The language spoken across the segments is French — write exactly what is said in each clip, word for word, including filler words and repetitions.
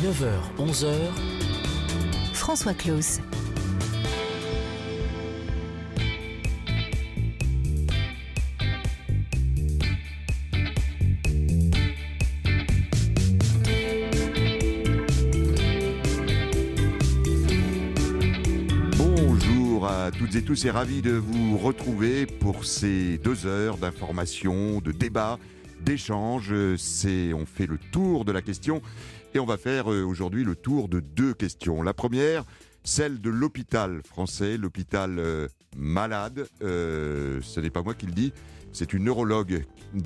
neuf heures onze heures, François Claus. Bonjour à toutes et tous et ravi de vous retrouver pour ces deux heures d'information, de débat, d'échange. C'est, on fait le tour de la question et on va faire aujourd'hui le tour de deux questions. La première, celle de l'hôpital français, l'hôpital euh, malade. Euh, ce n'est pas moi qui le dis, c'est une neurologue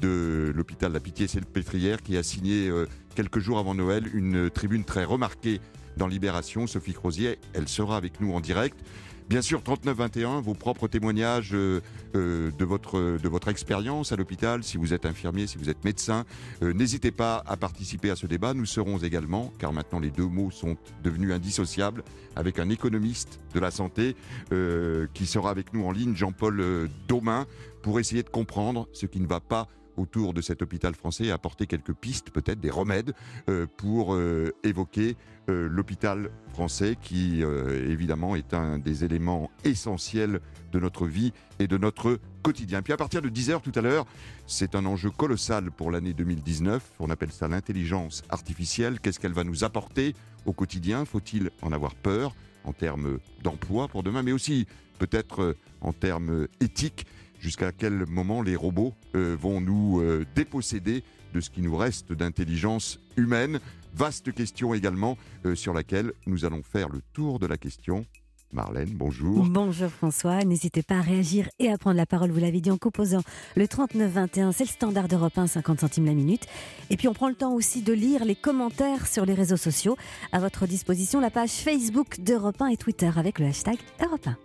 de l'hôpital La Pitié-Salpêtrière qui a signé euh, quelques jours avant Noël une tribune très remarquée dans Libération. Sophie Crozier, elle sera avec nous en direct. Bien sûr, trente-neuf vingt et un, vos propres témoignages euh, euh, de votre, de votre expérience à l'hôpital, si vous êtes infirmier, si vous êtes médecin. Euh, n'hésitez pas à participer à ce débat. Nous serons également, car maintenant les deux mots sont devenus indissociables, avec un économiste de la santé euh, qui sera avec nous en ligne, Jean-Paul euh, Daumin, pour essayer de comprendre ce qui ne va pas autour de cet hôpital français et apporter quelques pistes, peut-être des remèdes, euh, pour euh, évoquer euh, l'hôpital français qui, euh, évidemment, est un des éléments essentiels de notre vie et de notre quotidien. Puis à partir de dix heures tout à l'heure, c'est un enjeu colossal pour l'année deux mille dix-neuf. On appelle ça l'intelligence artificielle. Qu'est-ce qu'elle va nous apporter au quotidien ? Faut-il en avoir peur en termes d'emploi pour demain, mais aussi peut-être en termes éthiques ? Jusqu'à quel moment les robots euh, vont nous euh, déposséder de ce qui nous reste d'intelligence humaine ? Vaste question également euh, sur laquelle nous allons faire le tour de la question. Marlène, bonjour. Bonjour François, n'hésitez pas à réagir et à prendre la parole, vous l'avez dit, en composant le trente-neuf vingt et un, c'est le standard d'Europe un, cinquante centimes la minute. Et puis on prend le temps aussi de lire les commentaires sur les réseaux sociaux. À votre disposition, la page Facebook d'Europe un et Twitter avec le hashtag Europe un.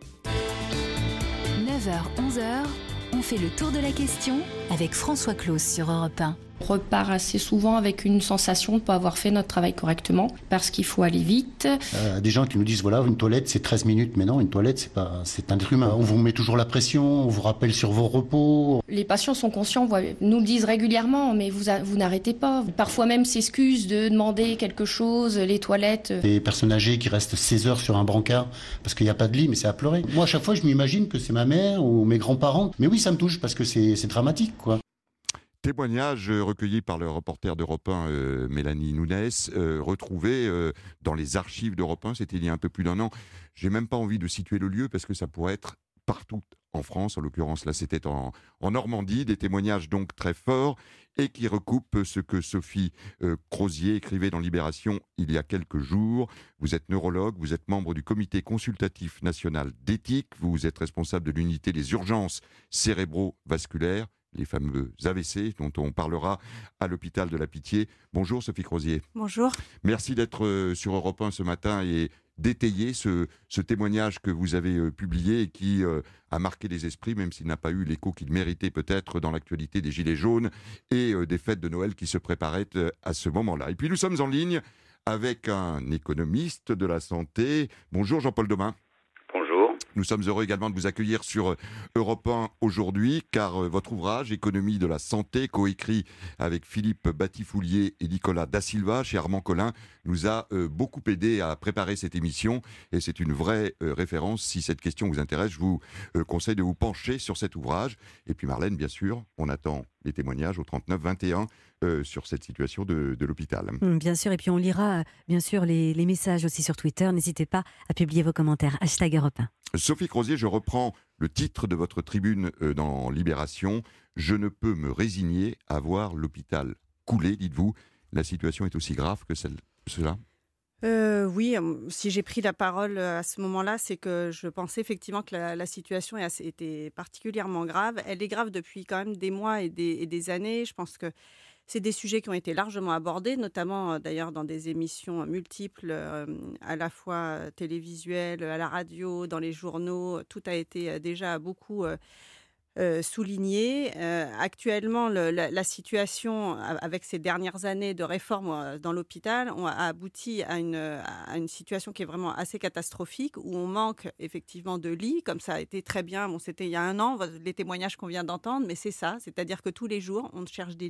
neuf heures onze heures, on fait le tour de la question avec François Claus sur Europe un. On repart assez souvent avec une sensation de ne pas avoir fait notre travail correctement parce qu'il faut aller vite. Euh, des gens qui nous disent voilà, une toilette c'est treize minutes, mais non, une toilette c'est pas, c'est un être humain. On vous met toujours la pression, on vous rappelle sur vos repos. Les patients sont conscients, nous le disent régulièrement, mais vous, a, vous n'arrêtez pas. Parfois même s'excusent de demander quelque chose, les toilettes. Des personnes âgées qui restent seize heures sur un brancard parce qu'il n'y a pas de lit, mais c'est à pleurer. Moi à chaque fois je m'imagine que c'est ma mère ou mes grands-parents. Mais oui, ça me touche parce que c'est, c'est dramatique, quoi. Témoignage recueilli par le reporter d'Europe un, euh, Mélanie Nunes, euh, retrouvé euh, dans les archives d'Europe un, c'était il y a un peu plus d'un an. J'ai même pas envie de situer le lieu parce que ça pourrait être partout en France. En l'occurrence, là, c'était en, en Normandie. Des témoignages donc très forts et qui recoupent ce que Sophie euh, Crozier écrivait dans Libération il y a quelques jours. Vous êtes neurologue, vous êtes membre du comité consultatif national d'éthique, vous êtes responsable de l'unité des urgences cérébro-vasculaires, les fameux A V C dont on parlera à l'hôpital de la Pitié. Bonjour Sophie Crozier. Bonjour. Merci d'être sur Europe un ce matin et d'étayer ce, ce témoignage que vous avez euh, publié et qui euh, a marqué les esprits, même s'il n'a pas eu l'écho qu'il méritait peut-être dans l'actualité des Gilets jaunes et euh, des fêtes de Noël qui se préparaient euh, à ce moment-là. Et puis nous sommes en ligne avec un économiste de la santé. Bonjour Jean-Paul Daumin. Nous sommes heureux également de vous accueillir sur Europe un aujourd'hui, car votre ouvrage « Économie de la santé », coécrit avec Philippe Batifoulier et Nicolas Da Silva chez Armand Collin, nous a euh, beaucoup aidé à préparer cette émission. Et c'est une vraie euh, référence. Si cette question vous intéresse, je vous euh, conseille de vous pencher sur cet ouvrage. Et puis Marlène, bien sûr, on attend les témoignages au trente-neuf vingt et un euh, sur cette situation de, de l'hôpital. Bien sûr, et puis on lira bien sûr les, les messages aussi sur Twitter. N'hésitez pas à publier vos commentaires. Hashtag Europe un. Sophie Crozier, je reprends le titre de votre tribune euh, dans Libération. « Je ne peux me résigner à voir l'hôpital couler », dites-vous. La situation est aussi grave que celle, cela ? Euh, oui, si j'ai pris la parole à ce moment-là, c'est que je pensais effectivement que la, la situation était particulièrement grave. Elle est grave depuis quand même des mois et des, et des années. Je pense que c'est des sujets qui ont été largement abordés, notamment d'ailleurs dans des émissions multiples, euh, à la fois télévisuelles, à la radio, dans les journaux. Tout a été déjà beaucoup euh, euh, souligné. Euh, actuellement, le, la, la situation avec ces dernières années de réforme dans l'hôpital on a abouti à une, à une situation qui est vraiment assez catastrophique, où on manque effectivement de lits, comme ça a été très bien. Bon, c'était il y a un an, les témoignages qu'on vient d'entendre, mais c'est ça, c'est-à-dire que tous les jours, on cherche des lits.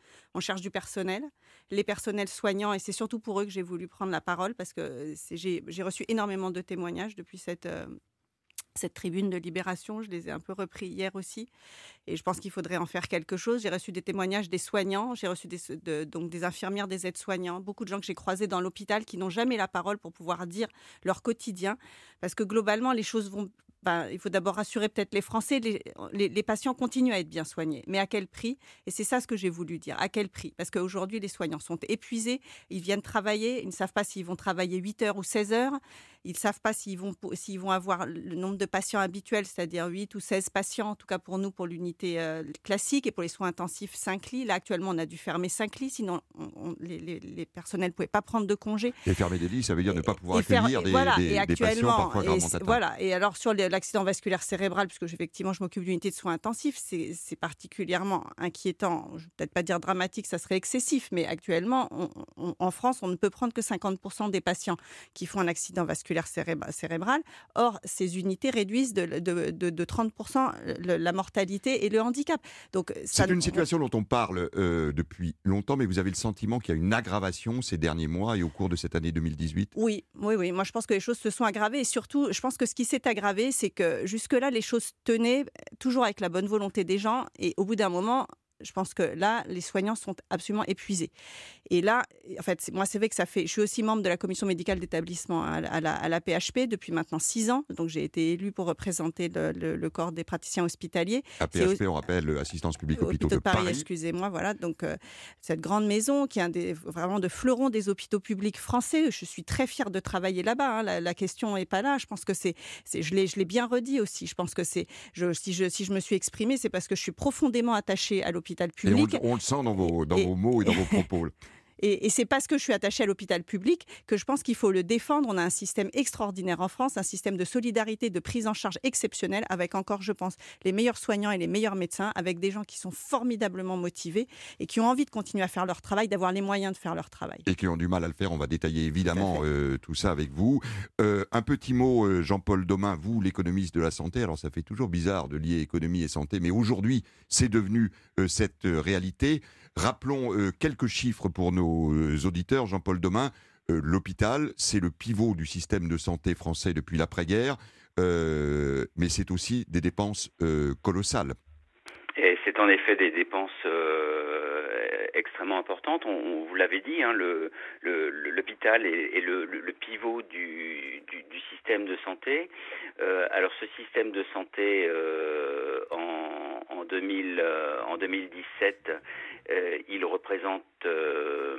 On cherche du personnel, les personnels soignants, et c'est surtout pour eux que j'ai voulu prendre la parole parce que c'est, j'ai, j'ai reçu énormément de témoignages depuis cette, euh, cette tribune de Libération. Je les ai un peu repris hier aussi et je pense qu'il faudrait en faire quelque chose. J'ai reçu des témoignages des soignants, j'ai reçu des, de, donc des infirmières, des aides-soignants, beaucoup de gens que j'ai croisés dans l'hôpital qui n'ont jamais la parole pour pouvoir dire leur quotidien parce que globalement, les choses vont... Ben, il faut d'abord rassurer peut-être les Français, les, les, les patients continuent à être bien soignés. Mais à quel prix ? Et c'est ça ce que j'ai voulu dire. À quel prix ? Parce qu'aujourd'hui, les soignants sont épuisés, ils viennent travailler, ils ne savent pas s'ils vont travailler huit heures ou seize heures, ils ne savent pas s'ils vont, s'ils vont avoir le nombre de patients habituels, c'est-à-dire huit ou seize patients, en tout cas pour nous, pour l'unité euh, classique, et pour les soins intensifs, cinq lits. Là, actuellement, on a dû fermer cinq lits, sinon on, on, les, les, les personnels ne pouvaient pas prendre de congés. Et fermer des lits, ça veut dire ne pas pouvoir et accueillir faire, des, voilà, des, des patients parfois gravement atteints. Voilà, et alors sur les, l'accident vasculaire cérébral, puisque effectivement je m'occupe d'une unité de soins intensifs, c'est, c'est particulièrement inquiétant. Je ne vais peut-être pas dire dramatique, ça serait excessif, mais actuellement, on, on, en France, on ne peut prendre que cinquante pour cent des patients qui font un accident vasculaire cérébral. cérébral. Or, ces unités réduisent de, de, de, de trente pour cent le, la mortalité et le handicap. Donc, ça, c'est une situation dont on parle euh, depuis longtemps, mais vous avez le sentiment qu'il y a une aggravation ces derniers mois et au cours de cette année deux mille dix-huit ? Oui, oui, oui. Moi, je pense que les choses se sont aggravées et surtout, je pense que ce qui s'est aggravé, c'est que jusque-là, les choses tenaient toujours avec la bonne volonté des gens et au bout d'un moment, je pense que là, les soignants sont absolument épuisés. Et là, en fait, moi, c'est vrai que ça fait... Je suis aussi membre de la commission médicale d'établissement à la, à la, à la P H P depuis maintenant six ans. Donc, j'ai été élue pour représenter le, le, le corps des praticiens hospitaliers. La P H P, on rappelle, Assistance publique hôpitaux de, de Paris. Paris. Excusez-moi, voilà. Donc, euh, cette grande maison qui est un des, vraiment de fleurons des hôpitaux publics français. Je suis très fière de travailler là-bas. Hein. La, la question n'est pas là. Je pense que c'est... c'est je, l'ai, je l'ai bien redit aussi. Je pense que c'est... Je, si, je, si je me suis exprimée, c'est parce que je suis profondément attachée à l'hôpital public. Et on, on le sent dans vos, dans et, vos mots et dans vos propos. Et, et c'est parce que je suis attachée à l'hôpital public que je pense qu'il faut le défendre. On a un système extraordinaire en France, un système de solidarité, de prise en charge exceptionnel, avec encore, je pense, les meilleurs soignants et les meilleurs médecins, avec des gens qui sont formidablement motivés et qui ont envie de continuer à faire leur travail, d'avoir les moyens de faire leur travail. Et qui ont du mal à le faire. On va détailler évidemment tout, euh, tout ça avec vous. Euh, un petit mot, euh, Jean-Paul Domain, vous, l'économiste de la santé. Alors ça fait toujours bizarre de lier économie et santé, mais aujourd'hui, c'est devenu euh, cette euh, réalité. Rappelons euh, quelques chiffres pour nos euh, auditeurs. Jean-Paul Domain, euh, l'hôpital, c'est le pivot du système de santé français depuis l'après-guerre, euh, mais c'est aussi des dépenses euh, colossales. Et c'est en effet des dépenses euh, extrêmement importantes. On, on vous l'avait dit, hein, le, le, l'hôpital est, est le, le, le pivot du, du, du système de santé. Euh, alors ce système de santé euh, en, en, deux mille, euh, en deux mille dix-sept, euh, il représente euh,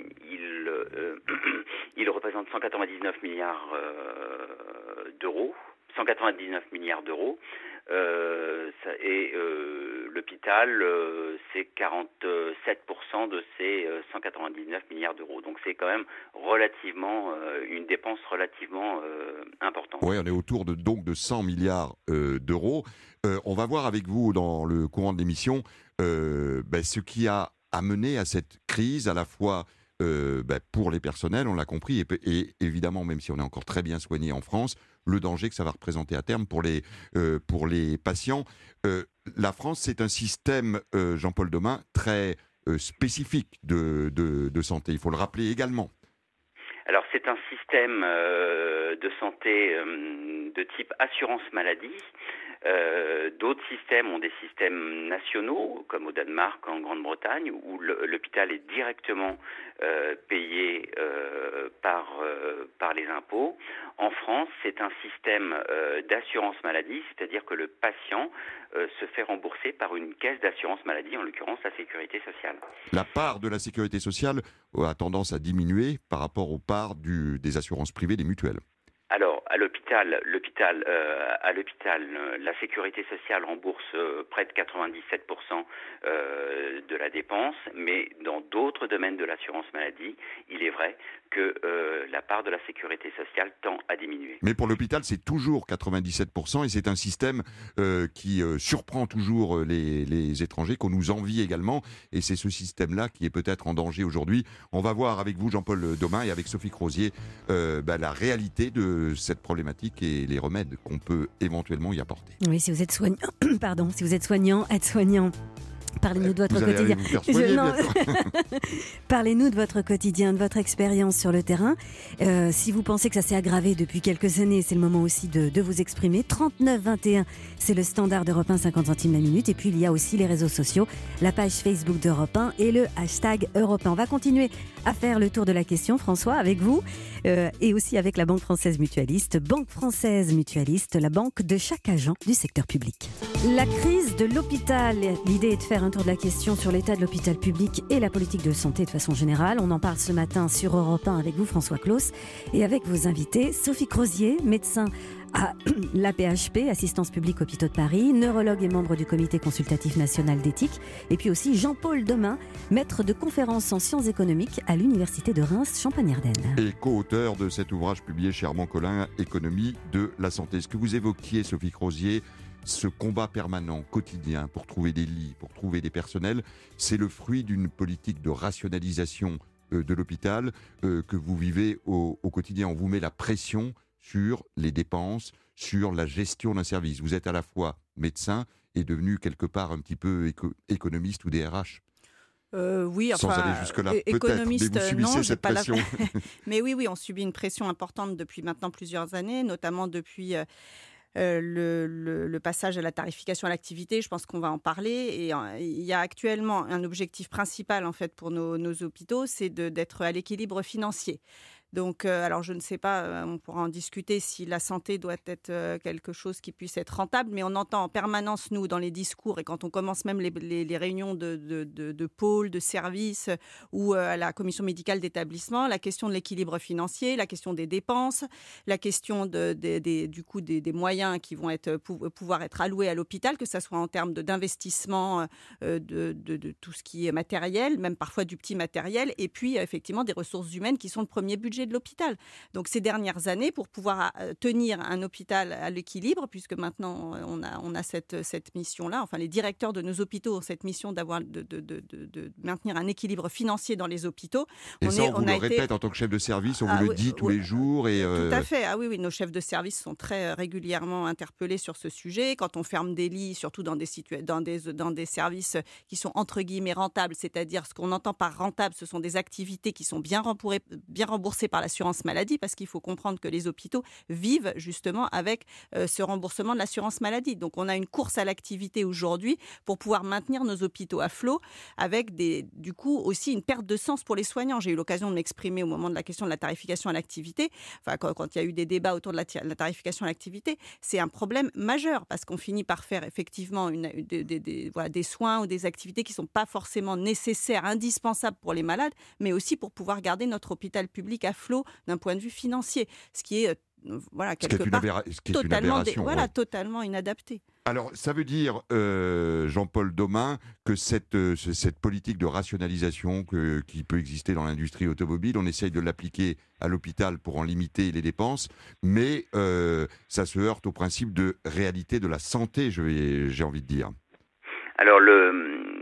il, euh, il représente cent quatre-vingt-dix-neuf milliards euh, d'euros. cent quatre-vingt-dix-neuf milliards d'euros. Euh, ça, et euh, l'hôpital, euh, c'est quarante-sept pour cent de ces euh, cent quatre-vingt-dix-neuf milliards d'euros. Donc c'est quand même relativement euh, une dépense relativement euh, importante. Oui, on est autour de, donc de cent milliards euh, d'euros. Euh, on va voir avec vous dans le courant de l'émission euh, ben, ce qui a amené à cette crise à la fois Euh, bah, pour les personnels, on l'a compris, et, et évidemment, même si on est encore très bien soigné en France, le danger que ça va représenter à terme pour les, euh, pour les patients. Euh, la France, c'est un système, euh, Jean-Paul Domain, très euh, spécifique de, de, de santé, il faut le rappeler également. Alors c'est un système euh, de santé euh, de type assurance maladie. Euh, d'autres systèmes ont des systèmes nationaux, comme au Danemark, en Grande-Bretagne, où le, l'hôpital est directement euh, payé euh, par, euh, par les impôts. En France, c'est un système euh, d'assurance maladie, c'est-à-dire que le patient euh, se fait rembourser par une caisse d'assurance maladie, en l'occurrence la sécurité sociale. La part de la sécurité sociale a tendance à diminuer par rapport aux parts du, des assurances privées, des mutuelles. Alors, à l'hôpital, l'hôpital, euh, à l'hôpital, euh, la sécurité sociale rembourse euh, près de quatre-vingt-dix-sept pour cent euh, de la dépense, mais dans d'autres domaines de l'assurance maladie, il est vrai que euh, la part de la sécurité sociale tend à diminuer. Mais pour l'hôpital, c'est toujours quatre-vingt-dix-sept pour cent et c'est un système euh, qui euh, surprend toujours les, les étrangers, qu'on nous envie également, et c'est ce système-là qui est peut-être en danger aujourd'hui. On va voir avec vous, Jean-Paul Domain, et avec Sophie Crozier, euh, bah, la réalité de cette problématique et les remèdes qu'on peut éventuellement y apporter. Oui, si vous êtes soignant, pardon, si vous êtes soignant, aide-soignant, Parlez-nous de votre vous allez quotidien. vous faire soigner, Je- non. bientôt. Parlez-nous de votre quotidien, de votre expérience sur le terrain. Euh, si vous pensez que ça s'est aggravé depuis quelques années, c'est le moment aussi de, de vous exprimer. trente-neuf vingt et un, c'est le standard d'Europe un, cinquante centimes la minute. Et puis il y a aussi les réseaux sociaux, la page Facebook d'Europe un et le hashtag Europe un. On va continuer à faire le tour de la question, François, avec vous euh, et aussi avec la Banque Française Mutualiste. Banque Française Mutualiste, la banque de chaque agent du secteur public. La crise de l'hôpital. L'idée est de faire un tour de la question sur l'état de l'hôpital public et la politique de santé de façon générale. On en parle ce matin sur Europe un avec vous, François Claus, et avec vos invités, Sophie Crozier, médecin à l'A P H P, Assistance publique Hôpitaux de Paris, neurologue et membre du Comité consultatif national d'éthique, et puis aussi Jean-Paul Domain, maître de conférences en sciences économiques à l'Université de Reims, Champagne-Ardenne. Et co-auteur de cet ouvrage publié chez Armand Collin, Économie de la santé. Ce que vous évoquiez, Sophie Crozier, ce combat permanent, quotidien, pour trouver des lits, pour trouver des personnels, c'est le fruit d'une politique de rationalisation euh, de l'hôpital euh, que vous vivez au, au quotidien. On vous met la pression sur les dépenses, sur la gestion d'un service. Vous êtes à la fois médecin et devenu quelque part un petit peu éco- économiste ou D R H. Euh, oui, enfin, Sans aller jusque-là, é- peut-être, économiste, mais vous subissez non, j'ai cette pas la- pression. Mais oui, oui, on subit une pression importante depuis maintenant plusieurs années, notamment depuis euh, euh, le, le- le passage à la tarification à l'activité. Je pense qu'on va en parler. Et euh, il y a actuellement un objectif principal en fait pour nos, nos hôpitaux, c'est de- d'être à l'équilibre financier. Donc, euh, alors je ne sais pas, euh, on pourra en discuter si la santé doit être euh, quelque chose qui puisse être rentable, mais on entend en permanence, nous, dans les discours, et quand on commence même les, les- les réunions de, de, de, de pôles, de services, euh, ou euh, à la commission médicale d'établissement, la question de l'équilibre financier, la question des dépenses, la question de, de- des- du coup des, des moyens qui vont être, pou- pouvoir être alloués à l'hôpital, que ce soit en termes de- d'investissement, euh, de, de, de tout ce qui est matériel, même parfois du petit matériel, et puis euh, effectivement des ressources humaines qui sont le premier budget de l'hôpital. Donc ces dernières années, pour pouvoir euh, tenir un hôpital à l'équilibre, puisque maintenant euh, on a, on a cette, cette mission-là, enfin les directeurs de nos hôpitaux ont cette mission d'avoir, de, de, de, de, de maintenir un équilibre financier dans les hôpitaux. Et on ça, est- on vous le a été- répète en tant que chef de service, on Ah vous le oui, dit tous oui. les jours. Et, euh, Tout à fait. Ah oui, oui, nos chefs de service sont très euh, régulièrement interpellés sur ce sujet. Quand on ferme des lits, surtout dans des, situa- dans des, dans des services qui sont entre guillemets rentables, c'est-à-dire ce qu'on entend par rentable, ce sont des activités qui sont bien, rembourrées- bien remboursées par l'assurance maladie, parce qu'il faut comprendre que les hôpitaux vivent justement avec euh, ce remboursement de l'assurance maladie. Donc on a une course à l'activité aujourd'hui pour pouvoir maintenir nos hôpitaux à flot, avec des, du coup aussi une perte de sens pour les soignants. J'ai eu l'occasion de m'exprimer au moment de la question de la tarification à l'activité, enfin quand, quand il y a eu des débats autour de la, la tarification à l'activité, c'est un problème majeur parce qu'on finit par faire effectivement une, des, des, des, voilà, des soins ou des activités qui ne sont pas forcément nécessaires, indispensables pour les malades, mais aussi pour pouvoir garder notre hôpital public à flot d'un point de vue financier, ce qui est euh, voilà, ce qui est quelque une, part aberra- ce qui est une totalement, dé- aberration. voilà, ouais. totalement inadapté. Alors, ça veut dire, euh, Jean-Paul Domain, que cette, euh, ce- cette politique de rationalisation que- qui peut exister dans l'industrie automobile, on essaye de l'appliquer à l'hôpital pour en limiter les dépenses, mais euh, ça se heurte au principe de réalité de la santé, je vais- j'ai envie de dire. Alors, le,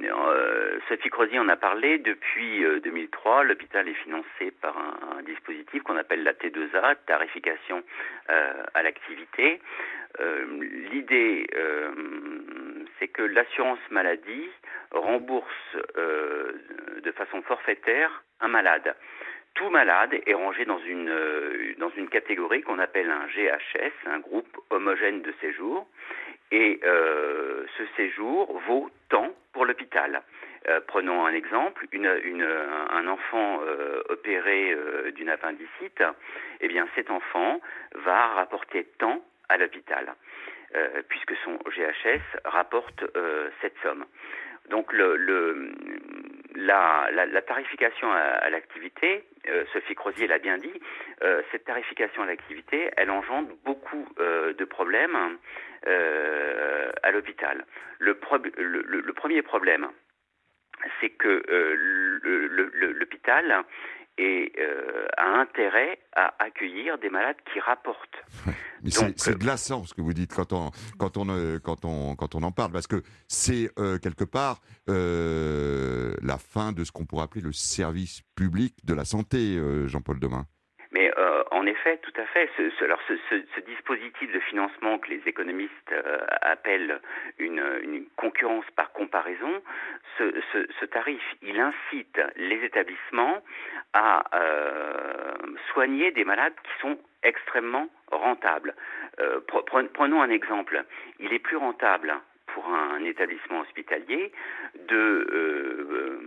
euh, Sophie Crozier en a parlé. Depuis euh, deux mille trois, l'hôpital est financé par un, un dispositif qu'on appelle la T deux A, tarification euh, à l'activité. Euh, l'idée, euh, c'est que l'assurance maladie rembourse euh, de façon forfaitaire un malade. Tout malade est rangé dans une, euh, dans une catégorie qu'on appelle un G H S, un groupe homogène de séjour. Et euh, ce séjour vaut tant pour l'hôpital. Euh, prenons un exemple, une, une, un enfant euh, opéré euh, d'une appendicite, eh bien cet enfant va rapporter tant à l'hôpital, euh, puisque son G H S rapporte euh, cette somme. Donc le, le, la, la, la tarification à, à l'activité, euh, Sophie Crozier l'a bien dit, euh, cette tarification à l'activité, elle engendre beaucoup euh, de problèmes euh, à l'hôpital. Le, pro, le, le, le premier problème, c'est que euh, le, le, le, l'hôpital et euh, a intérêt à accueillir des malades qui rapportent. Mais Donc, c'est, c'est glaçant ce que vous dites quand on, quand on, euh, quand on, quand on en parle, parce que c'est euh, quelque part euh, la fin de ce qu'on pourrait appeler le service public de la santé, euh, Jean-Paul Domain. Mais euh, en effet, tout à fait. Ce, ce, alors ce, ce, ce dispositif de financement que les économistes euh, appellent une, une concurrence par comparaison, ce, ce, ce tarif, il incite les établissements à euh, soigner des malades qui sont extrêmement rentables. Euh, prenons un exemple. Il est plus rentable pour un établissement hospitalier de, euh,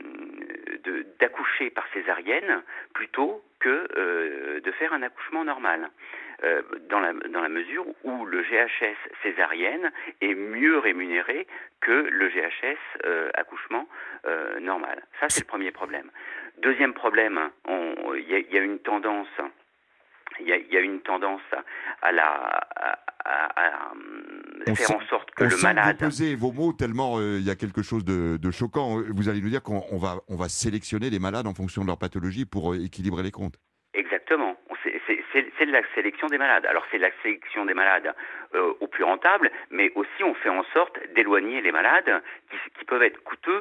de d'accoucher par césarienne plutôt que euh, de faire un accouchement normal. Euh, dans la dans la mesure où le G H S césarienne est mieux rémunéré que le G H S euh, accouchement euh, normal. Ça, c'est le premier problème. Deuxième problème, il y, y a une tendance. Il y, a, il y a une tendance à la à, à, à faire en sorte que on le sent malade. Vous pesez vos mots tellement euh, il y a quelque chose de, de choquant. Vous allez nous dire qu'on on va on va sélectionner les malades en fonction de leur pathologie pour euh, équilibrer les comptes. Exactement. C'est, c'est, c'est, c'est de la sélection des malades. Alors c'est la sélection des malades euh, au plus rentable, mais aussi on fait en sorte d'éloigner les malades qui, qui peuvent être coûteux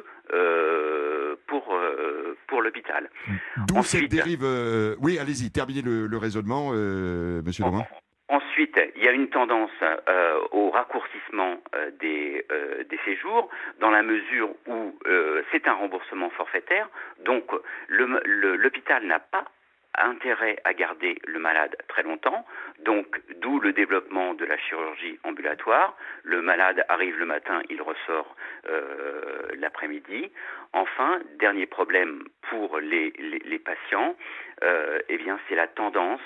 euh, pour euh, pour l'hôpital. D'où Ensuite, cette dérive. Euh, oui, allez-y, terminez le, le raisonnement, euh, Monsieur en, Domain. Ensuite, il y a une tendance euh, au raccourcissement euh, des, euh, des séjours, dans la mesure où euh, c'est un remboursement forfaitaire, donc le, le, l'hôpital n'a pas intérêt à garder le malade très longtemps, donc d'où le développement de la chirurgie ambulatoire. Le malade arrive le matin, il ressort euh, l'après-midi. Enfin, dernier problème pour les, les, les patients, euh, eh bien c'est la tendance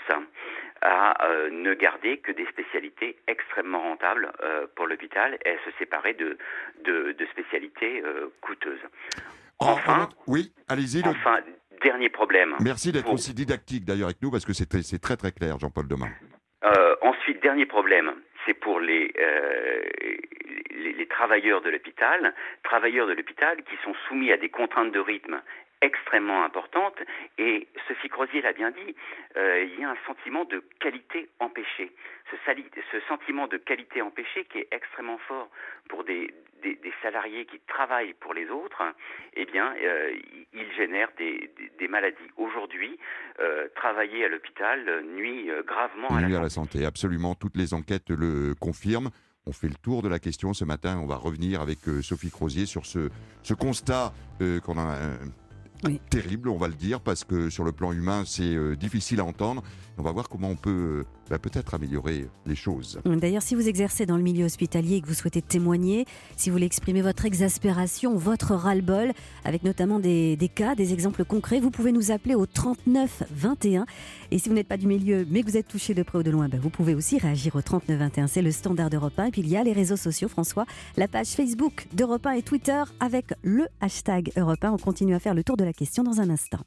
à euh, ne garder que des spécialités extrêmement rentables euh, pour l'hôpital et à se séparer de, de, de spécialités euh, coûteuses. Enfin, en, en, oui, allez-y. Le... Enfin, dernier problème. Merci d'être pour... aussi didactique d'ailleurs avec nous parce que c'est très, c'est très très clair, Jean-Paul Domain. Euh, ensuite, dernier problème, c'est pour les, euh, les, les travailleurs de l'hôpital, travailleurs de l'hôpital qui sont soumis à des contraintes de rythme extrêmement importantes, et Sophie Crozier l'a bien dit, euh, il y a un sentiment de qualité empêchée. Ce, sali- ce sentiment de qualité empêchée qui est extrêmement fort pour des, des, des salariés qui travaillent pour les autres, eh bien, euh, il génère des, des, des maladies. Aujourd'hui, euh, travailler à l'hôpital nuit euh, gravement à la, nuit santé. à la santé. Absolument, toutes les enquêtes le confirment. On fait le tour de la question ce matin. On va revenir avec euh, Sophie Crozier sur ce, ce constat euh, qu'on a... Euh, Oui. terrible, on va le dire, parce que sur le plan humain, c'est euh, difficile à entendre. On va voir comment on peut euh, bah, peut-être améliorer les choses. D'ailleurs, si vous exercez dans le milieu hospitalier et que vous souhaitez témoigner, si vous voulez exprimer votre exaspération, votre ras-le-bol, avec notamment des, des cas, des exemples concrets, vous pouvez nous appeler au trente-neuf vingt et un. Et si vous n'êtes pas du milieu, mais que vous êtes touché de près ou de loin, bah, vous pouvez aussi réagir au trente-neuf vingt et un. C'est le standard d'Europe un. Et puis il y a les réseaux sociaux, François, la page Facebook d'Europe un et Twitter avec le hashtag Europe un. On continue à faire le tour de la question dans un instant.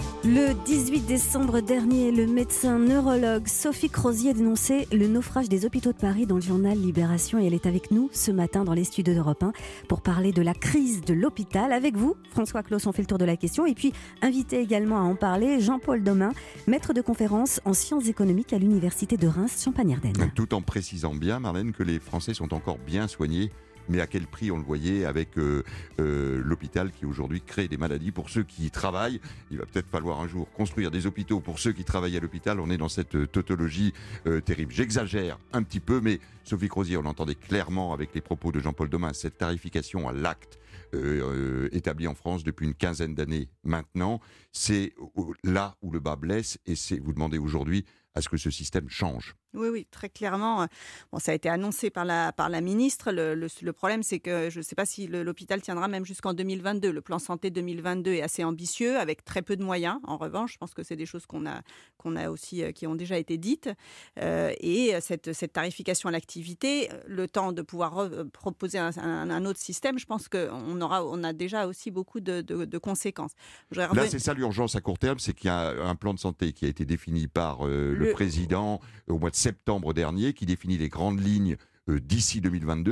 Le dix-huit décembre dernier, le médecin neurologue Sophie Crozier dénonçait le naufrage des hôpitaux de Paris dans le journal Libération, et elle est avec nous ce matin dans les studios d'Europe un pour parler de la crise de l'hôpital. Avec vous, François Claus, on fait le tour de la question, et puis invité également à en parler, Jean-Paul Domain, maître de conférence en sciences économiques à l'université de Reims Champagne-Ardenne. Tout en précisant bien, Marlène, que les Français sont encore bien soignés. Mais à quel prix, on le voyait avec euh, euh, l'hôpital qui aujourd'hui crée des maladies pour ceux qui y travaillent. Il va peut-être falloir un jour construire des hôpitaux pour ceux qui travaillent à l'hôpital. On est dans cette euh, tautologie euh, terrible. J'exagère un petit peu, mais Sophie Crozier, on l'entendait clairement avec les propos de Jean-Paul Domain, cette tarification à l'acte euh, euh, établie en France depuis une quinzaine d'années maintenant, c'est là où le bas blesse, et c'est, vous demandez aujourd'hui à ce que ce système change. Oui, oui, très clairement. Bon, ça a été annoncé par la, par la ministre. Le, le, le problème, c'est que je ne sais pas si le, l'hôpital tiendra même jusqu'en deux mille vingt-deux. Le plan santé deux mille vingt-deux est assez ambitieux, avec très peu de moyens. En revanche, je pense que c'est des choses qu'on a, qu'on a aussi, qui ont déjà été dites. Euh, et cette, cette tarification à l'activité, le temps de pouvoir re- proposer un, un, un autre système, je pense qu'on aura, on a déjà aussi beaucoup de, de, de conséquences. Je Là, c'est ça l'urgence à court terme, c'est qu'il y a un plan de santé qui a été défini par euh, le... le président au mois de septembre dernier, qui définit les grandes lignes euh, d'ici deux mille vingt-deux.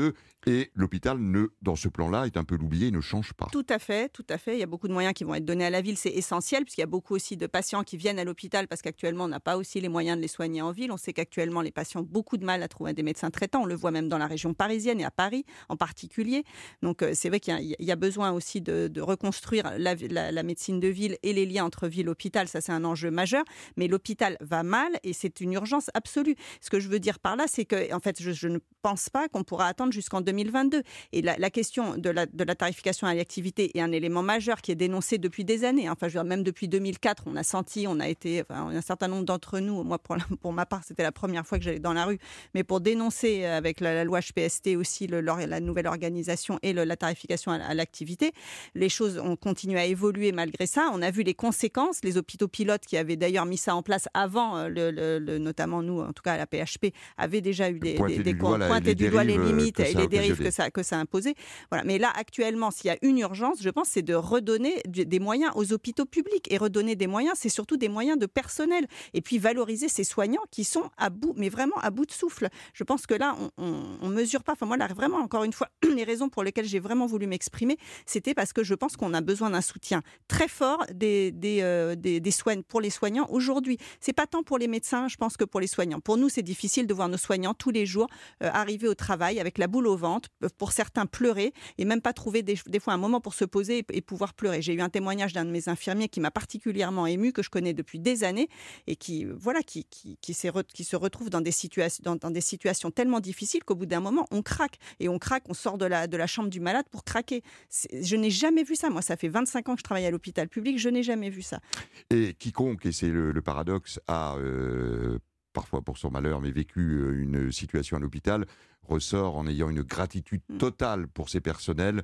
Et l'hôpital, ne, dans ce plan-là, est un peu l'oublié, il ne change pas. Tout à fait, tout à fait. Il y a beaucoup de moyens qui vont être donnés à la ville, c'est essentiel, puisqu'il y a beaucoup aussi de patients qui viennent à l'hôpital parce qu'actuellement, on n'a pas aussi les moyens de les soigner en ville. On sait qu'actuellement, les patients ont beaucoup de mal à trouver des médecins traitants. On le voit même dans la région parisienne et à Paris en particulier. Donc, euh, c'est vrai qu'il y a, il y a besoin aussi de, de reconstruire la, la, la médecine de ville et les liens entre ville et hôpital. Ça, c'est un enjeu majeur. Mais l'hôpital va mal et c'est une urgence absolue. Ce que je veux dire par là, c'est que, en fait, je, je ne pense pas qu'on pourra attendre jusqu'en deux mille vingt-deux. Et la, la question de la, de la tarification à l'activité est un élément majeur qui est dénoncé depuis des années. Enfin, je veux dire, même depuis deux mille quatre, on a senti, on a été, enfin, un certain nombre d'entre nous, moi pour, la, pour ma part, c'était la première fois que j'allais dans la rue, mais pour dénoncer avec la, la loi H P S T aussi le, la nouvelle organisation et le, la tarification à, à l'activité, les choses ont continué à évoluer malgré ça. On a vu les conséquences, les hôpitaux pilotes qui avaient d'ailleurs mis ça en place avant, le, le, le, notamment nous, en tout cas à la P H P, avaient déjà eu des, pointé des, des du doigt, pointé du doigt les limites et les dérives occasionné. que ça, que ça imposait. Voilà. Mais là, actuellement, s'il y a une urgence, je pense, c'est de redonner des moyens aux hôpitaux publics. Et redonner des moyens, c'est surtout des moyens de personnel. Et puis valoriser ces soignants qui sont à bout, mais vraiment à bout de souffle. Je pense que là, on ne mesure pas. Enfin, moi, là, vraiment, encore une fois, les raisons pour lesquelles j'ai vraiment voulu m'exprimer, c'était parce que je pense qu'on a besoin d'un soutien très fort des, des, euh, des, des soins pour les soignants aujourd'hui. C'est pas tant pour les médecins, je pense, que pour les soignants. Pour nous, c'est difficile de voir nos soignants tous les jours euh, arriver au travail avec la boule au ventre, pour certains pleurer et même pas trouver des, des fois un moment pour se poser et, et pouvoir pleurer. J'ai eu un témoignage d'un de mes infirmiers qui m'a particulièrement émue, que je connais depuis des années et qui, voilà, qui, qui, qui, s'est re, qui se retrouve dans des, situations, dans, dans des situations tellement difficiles qu'au bout d'un moment, on craque. Et on craque, on sort de la, de la chambre du malade pour craquer. C'est, je n'ai jamais vu ça. Moi, ça fait vingt-cinq ans que je travaille à l'hôpital public, je n'ai jamais vu ça. Et quiconque, et c'est le, le paradoxe, a... Euh... parfois pour son malheur, mais vécu une situation à l'hôpital, ressort en ayant une gratitude totale pour ses personnels.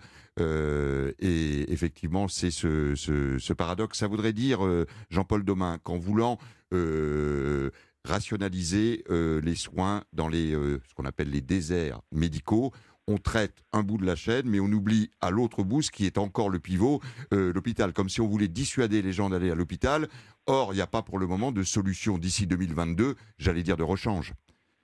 Euh, et effectivement, c'est ce, ce, ce paradoxe. Ça voudrait dire, euh, Jean-Paul Domin, qu'en voulant euh, rationaliser euh, les soins dans les, euh, ce qu'on appelle les déserts médicaux, on traite un bout de la chaîne, mais on oublie à l'autre bout, ce qui est encore le pivot, euh, l'hôpital. Comme si on voulait dissuader les gens d'aller à l'hôpital. Or, il n'y a pas pour le moment de solution d'ici deux mille vingt-deux, j'allais dire de rechange.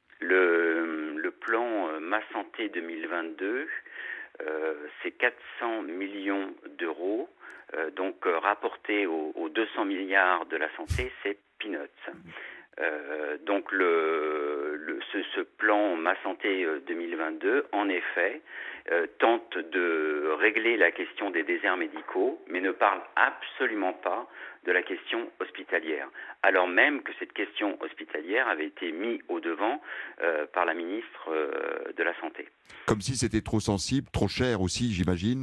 Le, le plan euh, Ma Santé deux mille vingt-deux, euh, c'est quatre cents millions d'euros. Euh, donc, euh, rapporté aux, aux deux cents milliards de la santé, c'est peanuts. Euh, donc le, le, ce, ce plan Ma Santé deux mille vingt-deux, en effet, euh, tente de régler la question des déserts médicaux, mais ne parle absolument pas de la question hospitalière, alors même que cette question hospitalière avait été mise au devant euh, par la ministre euh, de la Santé. Comme si c'était trop sensible, trop cher aussi, j'imagine.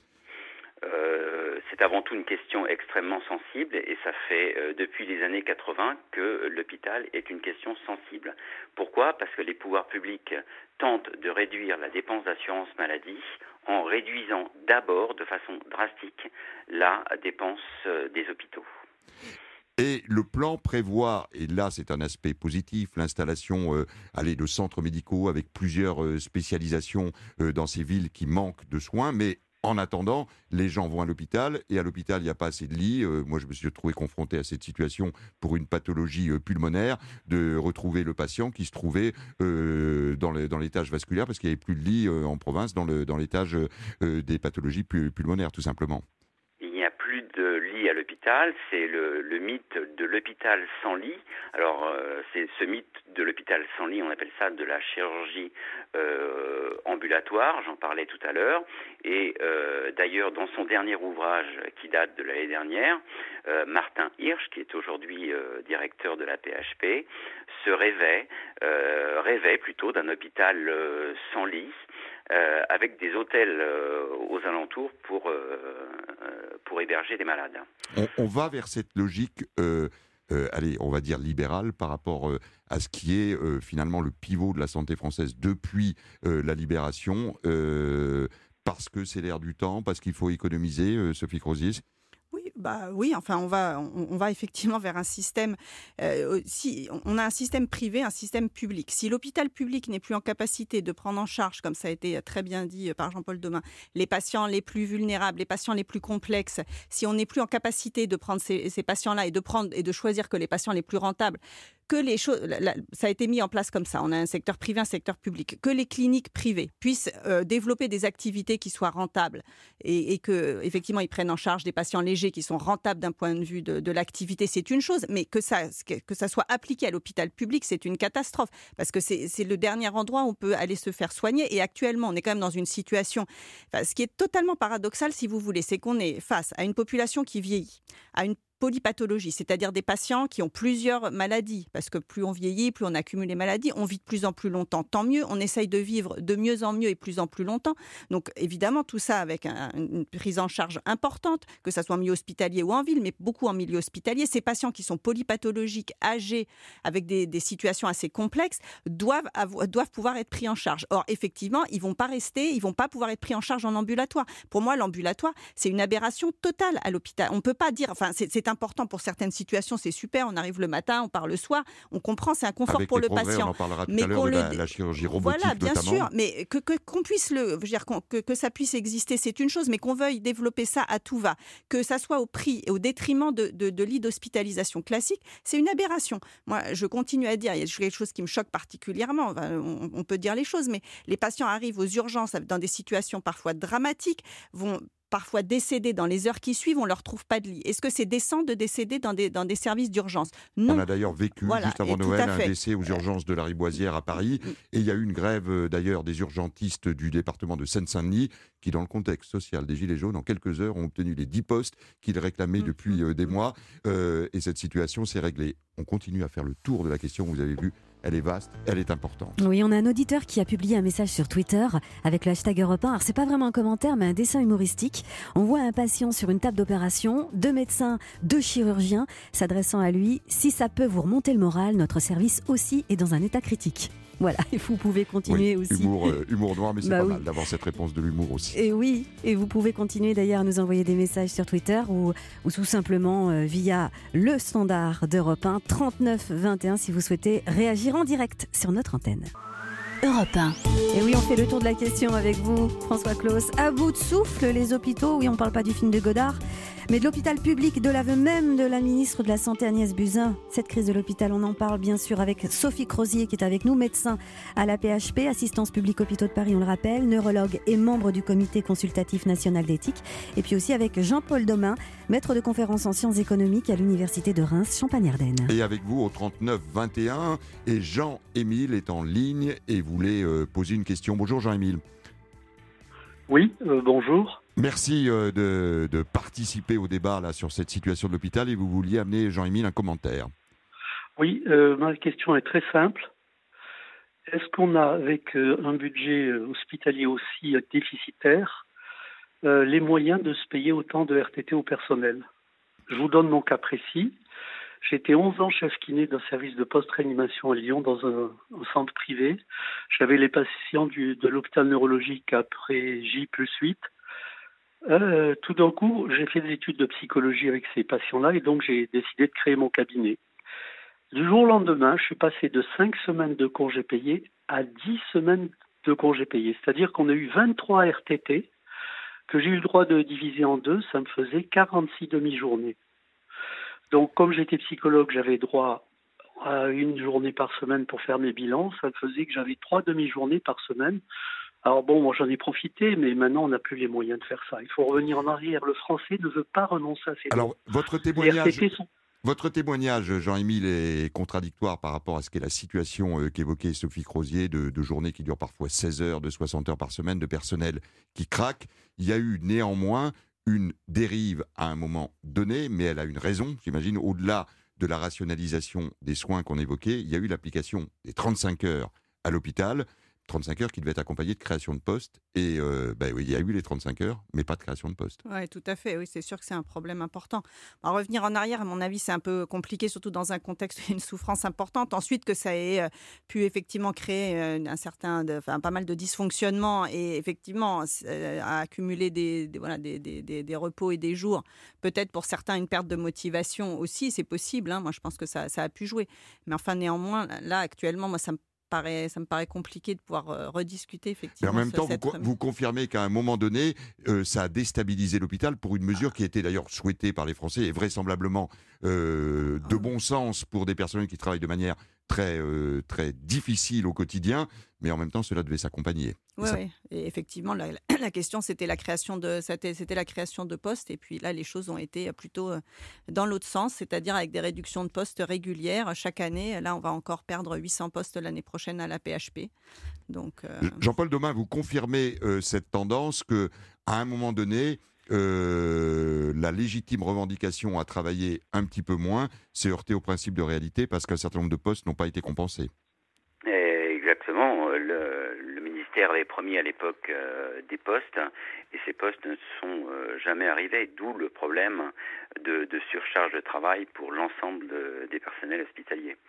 Euh, c'est avant tout une question extrêmement sensible et ça fait euh, depuis les années quatre-vingts que l'hôpital est une question sensible. Pourquoi ? Parce que les pouvoirs publics tentent de réduire la dépense d'assurance maladie en réduisant d'abord de façon drastique la dépense euh, des hôpitaux. Et le plan prévoit, et là c'est un aspect positif, l'installation euh, allez, de centres médicaux avec plusieurs euh, spécialisations euh, dans ces villes qui manquent de soins, mais en attendant, les gens vont à l'hôpital et à l'hôpital, il n'y a pas assez de lits. Euh, moi, je me suis retrouvé confronté à cette situation pour une pathologie euh, pulmonaire, de retrouver le patient qui se trouvait euh, dans, le, dans l'étage vasculaire parce qu'il n'y avait plus de lits euh, en province dans, le, dans l'étage euh, des pathologies pu- pulmonaires, tout simplement. Il n'y a plus de lits à l'hôpital, c'est le, le mythe de l'hôpital sans lit. Alors, euh, c'est ce mythe de l'hôpital sans lit, on appelle ça de la chirurgie euh, ambulatoire, j'en parlais tout à l'heure. Et euh, d'ailleurs, dans son dernier ouvrage qui date de l'année dernière, euh, Martin Hirsch, qui est aujourd'hui euh, directeur de la P H P, se rêvait, euh, rêvait plutôt d'un hôpital euh, sans lit, Euh, avec des hôtels euh, aux alentours pour, euh, euh, pour héberger des malades. On, on va vers cette logique, euh, euh, allez, on va dire libérale par rapport euh, à ce qui est euh, finalement le pivot de la santé française depuis euh, la libération, euh, parce que c'est l'air du temps, parce qu'il faut économiser, euh, Sophie Crozier. Oui, bah oui, enfin on va on, on va effectivement vers un système. Euh, si on a un système privé, un système public. Si l'hôpital public n'est plus en capacité de prendre en charge, comme ça a été très bien dit par Jean-Paul Domain, les patients les plus vulnérables, les patients les plus complexes, si on n'est plus en capacité de prendre ces, ces patients-là et de prendre et de choisir que les patients les plus rentables, que les choses, ça a été mis en place comme ça. On a un secteur privé, un secteur public. Que les cliniques privées puissent euh, développer des activités qui soient rentables et, et que effectivement ils prennent en charge des patients légers qui sont rentables d'un point de vue de, de l'activité, c'est une chose. Mais que ça, que ça soit appliqué à l'hôpital public, c'est une catastrophe parce que c'est, c'est le dernier endroit où on peut aller se faire soigner. Et actuellement, on est quand même dans une situation, enfin, ce qui est totalement paradoxal, si vous voulez, c'est qu'on est face à une population qui vieillit, à une polypathologie, c'est-à-dire des patients qui ont plusieurs maladies, parce que plus on vieillit, plus on accumule les maladies, on vit de plus en plus longtemps, tant mieux, on essaye de vivre de mieux en mieux et plus en plus longtemps, donc évidemment tout ça avec un, une prise en charge importante, que ça soit en milieu hospitalier ou en ville, mais beaucoup en milieu hospitalier. Ces patients qui sont polypathologiques, âgés, avec des, des situations assez complexes, doivent, avoir, doivent pouvoir être pris en charge. Or, effectivement, ils ne vont pas rester, ils ne vont pas pouvoir être pris en charge en ambulatoire. Pour moi, l'ambulatoire, c'est une aberration totale à l'hôpital. On ne peut pas dire, enfin, c'est, c'est important pour certaines situations, c'est super, on arrive le matin, on part le soir, on comprend, c'est un confort Avec pour le progrès, patient. On en parlera tout mais à l'heure de le... la, la chirurgie robotique voilà, bien notamment. sûr, mais que, que, qu'on puisse le, je veux dire, qu'on, que, que ça puisse exister, c'est une chose, mais qu'on veuille développer ça à tout va, que ça soit au prix et au détriment de, de, de lits d'hospitalisation classiques, c'est une aberration. Moi, je continue à dire, il y a quelque chose qui me choque particulièrement, enfin, on, on peut dire les choses, mais les patients arrivent aux urgences dans des situations parfois dramatiques, vont parfois décédés dans les heures qui suivent, on ne leur trouve pas de lit. Est-ce que c'est décent de décéder dans des, dans des services d'urgence ? Non. On a d'ailleurs vécu, voilà, juste avant Noël, un décès aux urgences de la Riboisière à Paris. Et il y a eu une grève, d'ailleurs, des urgentistes du département de Seine-Saint-Denis qui, dans le contexte social des Gilets jaunes, en quelques heures, ont obtenu les dix postes qu'ils réclamaient depuis euh, des mois. Euh, et cette situation s'est réglée. On continue à faire le tour de la question, vous avez vu. Elle est vaste, elle est importante. Oui, on a un auditeur qui a publié un message sur Twitter avec le hashtag Europe un. Alors, c'est pas vraiment un commentaire, mais un dessin humoristique. On voit un patient sur une table d'opération, deux médecins, deux chirurgiens s'adressant à lui. Si ça peut vous remonter le moral, notre service aussi est dans un état critique. Voilà, et vous pouvez continuer oui, aussi. Humour, euh, humour noir, mais c'est bah pas oui. mal d'avoir cette réponse de l'humour aussi. Et oui, et vous pouvez continuer d'ailleurs à nous envoyer des messages sur Twitter ou, ou tout simplement euh, via le standard d'Europe un, trente-neuf vingt et un, si vous souhaitez réagir en direct sur notre antenne. Europe un. Et oui, on fait le tour de la question avec vous, François Claus. À bout de souffle, les hôpitaux, oui, on ne parle pas du film de Godard, mais de l'hôpital public, de l'aveu même de la ministre de la Santé Agnès Buzyn. Cette crise de l'hôpital, on en parle bien sûr avec Sophie Crozier qui est avec nous, médecin à la P H P, assistance publique hôpitaux de Paris, on le rappelle, neurologue et membre du comité consultatif national d'éthique. Et puis aussi avec Jean-Paul Domain, maître de conférences en sciences économiques à l'université de Reims, Champagne-Ardenne. Et avec vous au trente-neuf vingt et un, et Jean-Émile est en ligne et voulait euh, poser une question. Bonjour Jean-Émile. Oui, euh, bonjour. Merci euh, de, de participer au débat là, sur cette situation de l'hôpital et vous vouliez amener, Jean-Émile, un commentaire. Oui, euh, ma question est très simple. Est-ce qu'on a, avec euh, un budget hospitalier aussi euh, déficitaire, euh, les moyens de se payer autant de R T T au personnel ? Je vous donne mon cas précis. J'ai été onze ans chef kiné d'un service de post-réanimation à Lyon dans un, un centre privé. J'avais les patients du, de l'hôpital neurologique après J plus huit. Euh, tout d'un coup, j'ai fait des études de psychologie avec ces patients-là et donc j'ai décidé de créer mon cabinet. Du jour au lendemain, je suis passé de cinq semaines de congés payés à dix semaines de congés payés. C'est-à-dire qu'on a eu vingt-trois R T T que j'ai eu le droit de diviser en deux. Ça me faisait quarante-six demi-journées. Donc, comme j'étais psychologue, j'avais droit à une journée par semaine pour faire mes bilans. Ça faisait que j'avais trois demi-journées par semaine. Alors bon, moi j'en ai profité, mais maintenant on n'a plus les moyens de faire ça. Il faut revenir en arrière. Le français ne veut pas renoncer à ses droits. Alors, votre témoignage, les R T T sont... votre témoignage, Jean-Émile, est contradictoire par rapport à ce qu'est la situation euh, qu'évoquait Sophie Crozier, de, de journées qui durent parfois seize heures, de soixante heures par semaine, de personnel qui craque. Il y a eu néanmoins une dérive à un moment donné, mais elle a une raison, j'imagine, au-delà de la rationalisation des soins qu'on évoquait, il y a eu l'application des trente-cinq heures à l'hôpital, trente-cinq heures qui devaient être accompagnées de création de postes. Et euh, ben, oui, il y a eu les trente-cinq heures, mais pas de création de postes. Oui, tout à fait. Oui, c'est sûr que c'est un problème important. À revenir en arrière, à mon avis, c'est un peu compliqué, surtout dans un contexte où il y a une souffrance importante. Ensuite, que ça ait euh, pu effectivement créer euh, un certain, de, enfin, pas mal de dysfonctionnements et effectivement euh, à accumuler des, des, voilà, des, des, des, des repos et des jours. Peut-être pour certains une perte de motivation aussi, c'est possible. Hein. Moi, je pense que ça, ça a pu jouer. Mais enfin, néanmoins, là, actuellement, moi, ça me Paraît, ça me paraît compliqué de pouvoir euh, rediscuter effectivement. Mais en même ce, temps, vous, cette... vous confirmez qu'à un moment donné, euh, ça a déstabilisé l'hôpital pour une mesure qui était d'ailleurs souhaitée par les Français et vraisemblablement euh, de bon sens pour des personnels qui travaillent de manière très, euh, très difficile au quotidien, mais en même temps, cela devait s'accompagner. Oui, ça... oui. Et effectivement, la, la question, c'était la création de, c'était, c'était la création de postes. Et puis là, les choses ont été plutôt dans l'autre sens, c'est-à-dire avec des réductions de postes régulières chaque année. Là, on va encore perdre huit cents postes l'année prochaine à la P H P. Donc, euh... Jean-Paul Domin, vous confirmez euh, cette tendance que, à un moment donné, Euh, la légitime revendication à travailler un petit peu moins s'est heurtée au principe de réalité parce qu'un certain nombre de postes n'ont pas été compensés. Exactement. Le, le ministère avait promis à l'époque euh, des postes et ces postes ne sont euh, jamais arrivés, d'où le problème de, de surcharge de travail pour l'ensemble de, des personnels hospitaliers.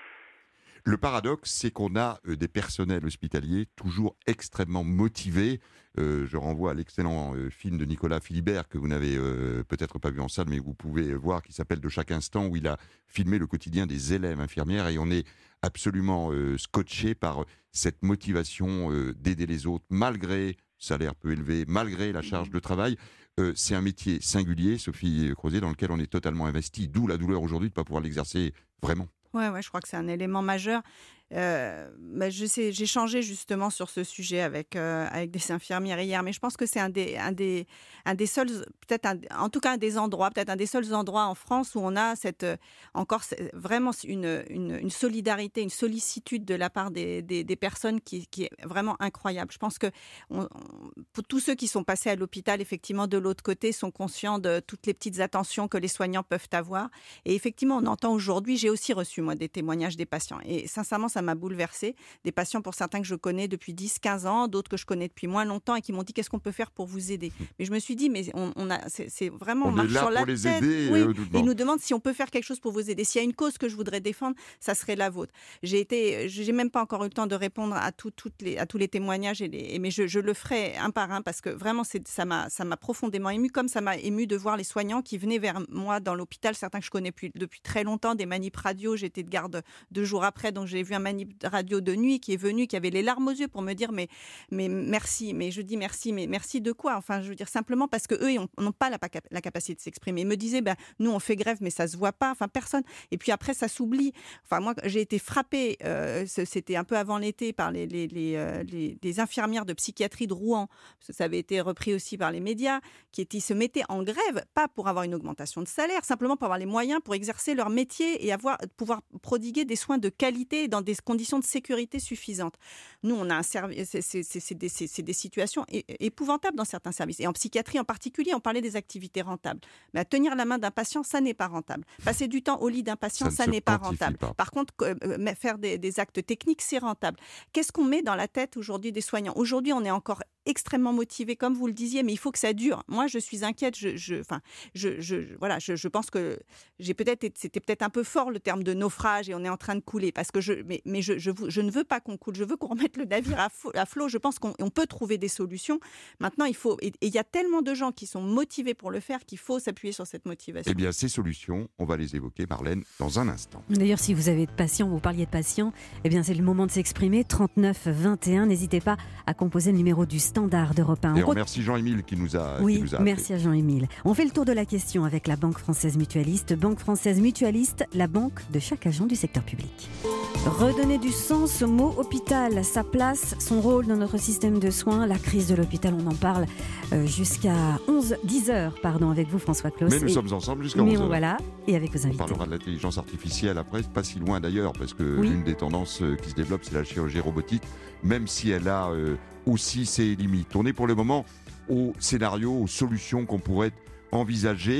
Le paradoxe, c'est qu'on a euh, des personnels hospitaliers toujours extrêmement motivés. Euh, je renvoie à l'excellent euh, film de Nicolas Philibert que vous n'avez euh, peut-être pas vu en salle, mais vous pouvez voir, qui s'appelle De chaque instant, où il a filmé le quotidien des élèves infirmières et on est absolument euh, scotché par cette motivation euh, d'aider les autres, malgré salaire peu élevé, malgré la charge de travail. Euh, c'est un métier singulier, Sophie Crozet, dans lequel on est totalement investi, d'où la douleur aujourd'hui de ne pas pouvoir l'exercer vraiment. Oui, ouais, je crois que c'est un élément majeur. Euh, bah, je sais, j'ai changé justement sur ce sujet avec, euh, avec des infirmières hier, mais je pense que c'est un des, un des, un des seuls, peut-être un, en tout cas un des endroits, peut-être un des seuls endroits en France où on a cette, encore vraiment une, une, une solidarité, une sollicitude de la part des, des, des personnes qui, qui est vraiment incroyable. Je pense que on, on, pour tous ceux qui sont passés à l'hôpital, effectivement, de l'autre côté, sont conscients de toutes les petites attentions que les soignants peuvent avoir. Et effectivement, on entend aujourd'hui, j'ai aussi reçu, moi, des témoignages des patients. Et sincèrement, ça m'a bouleversée. Des patients, pour certains, que je connais depuis dix quinze ans, d'autres que je connais depuis moins longtemps et qui m'ont dit qu'est-ce qu'on peut faire pour vous aider. Mais je me suis dit, mais on, on a, c'est, c'est vraiment, on, on marche est là sur la pour les tête. aider. Oui. Euh, et ils nous demandent si on peut faire quelque chose pour vous aider. S'il y a une cause que je voudrais défendre, ça serait la vôtre. J'ai été, j'ai même pas encore eu le temps de répondre à, tout, toutes les, à tous les témoignages, et les, mais je, je le ferai un par un parce que vraiment, c'est, ça, m'a, ça m'a profondément ému, comme ça m'a ému de voir les soignants qui venaient vers moi dans l'hôpital, certains que je connais depuis, depuis très longtemps, des manips radio. J'étais de garde deux jours après, donc j'ai vu un manip radio de nuit qui est venu, qui avait les larmes aux yeux pour me dire mais, mais merci, mais je dis merci, mais merci de quoi? Enfin, je veux dire simplement parce qu'eux, ils n'ont pas la, la capacité de s'exprimer. Ils me disaient, ben, nous, on fait grève, mais ça ne se voit pas, enfin, personne. Et puis après, ça s'oublie. Enfin, moi, j'ai été frappée, euh, c'était un peu avant l'été, par les, les, les, euh, les, les infirmières de psychiatrie de Rouen, parce que ça avait été repris aussi par les médias, qui étaient, se mettaient en grève, pas pour avoir une augmentation de salaire, simplement pour avoir les moyens pour exercer leur métier et avoir, pouvoir prodiguer des soins de qualité dans des conditions de sécurité suffisantes. Nous, on a un service, c'est, c'est, c'est, c'est, des, c'est, c'est des situations épouvantables dans certains services. Et en psychiatrie en particulier, on parlait des activités rentables. Mais à tenir la main d'un patient, ça n'est pas rentable. Passer du temps au lit d'un patient, ça, ça n'est pas rentable. Pas. Par contre, euh, faire des, des actes techniques, c'est rentable. Qu'est-ce qu'on met dans la tête aujourd'hui des soignants? Aujourd'hui, on est encore extrêmement motivé, comme vous le disiez, mais il faut que ça dure. Moi, je suis inquiète. Je, je, enfin, je, je, voilà, je, je pense que j'ai peut-être, c'était peut-être un peu fort le terme de naufrage et on est en train de couler. Parce que je, mais, mais je, je, je ne veux pas qu'on coule. Je veux qu'on remette le navire à, fo- à flot. Je pense qu'on on peut trouver des solutions. Maintenant, il faut, et il y a tellement de gens qui sont motivés pour le faire qu'il faut s'appuyer sur cette motivation. Eh bien, ces solutions, on va les évoquer, Marlène, dans un instant. D'ailleurs, si vous avez de patients, vous parliez de patients, eh bien, c'est le moment de s'exprimer. trente-neuf vingt et un. N'hésitez pas à composer le numéro du standard d'Europe un. Et on remercie Jean-Émile qui nous a Oui, qui nous a merci à Jean-Émile. On fait le tour de la question avec la Banque Française Mutualiste. Banque Française Mutualiste, la banque de chaque agent du secteur public. Redonner du sens au mot hôpital, sa place, son rôle dans notre système de soins. La crise de l'hôpital, on en parle euh, jusqu'à onze, dix heures pardon, avec vous François Claus. Mais nous et, sommes ensemble jusqu'à mais onze heures. On, voilà, et avec vos invités. On parlera de l'intelligence artificielle après, pas si loin d'ailleurs, parce que oui. l'une des tendances qui se développe, c'est la chirurgie robotique, même si elle a euh, aussi ses limites. On est pour le moment au scénario, aux solutions qu'on pourrait envisager.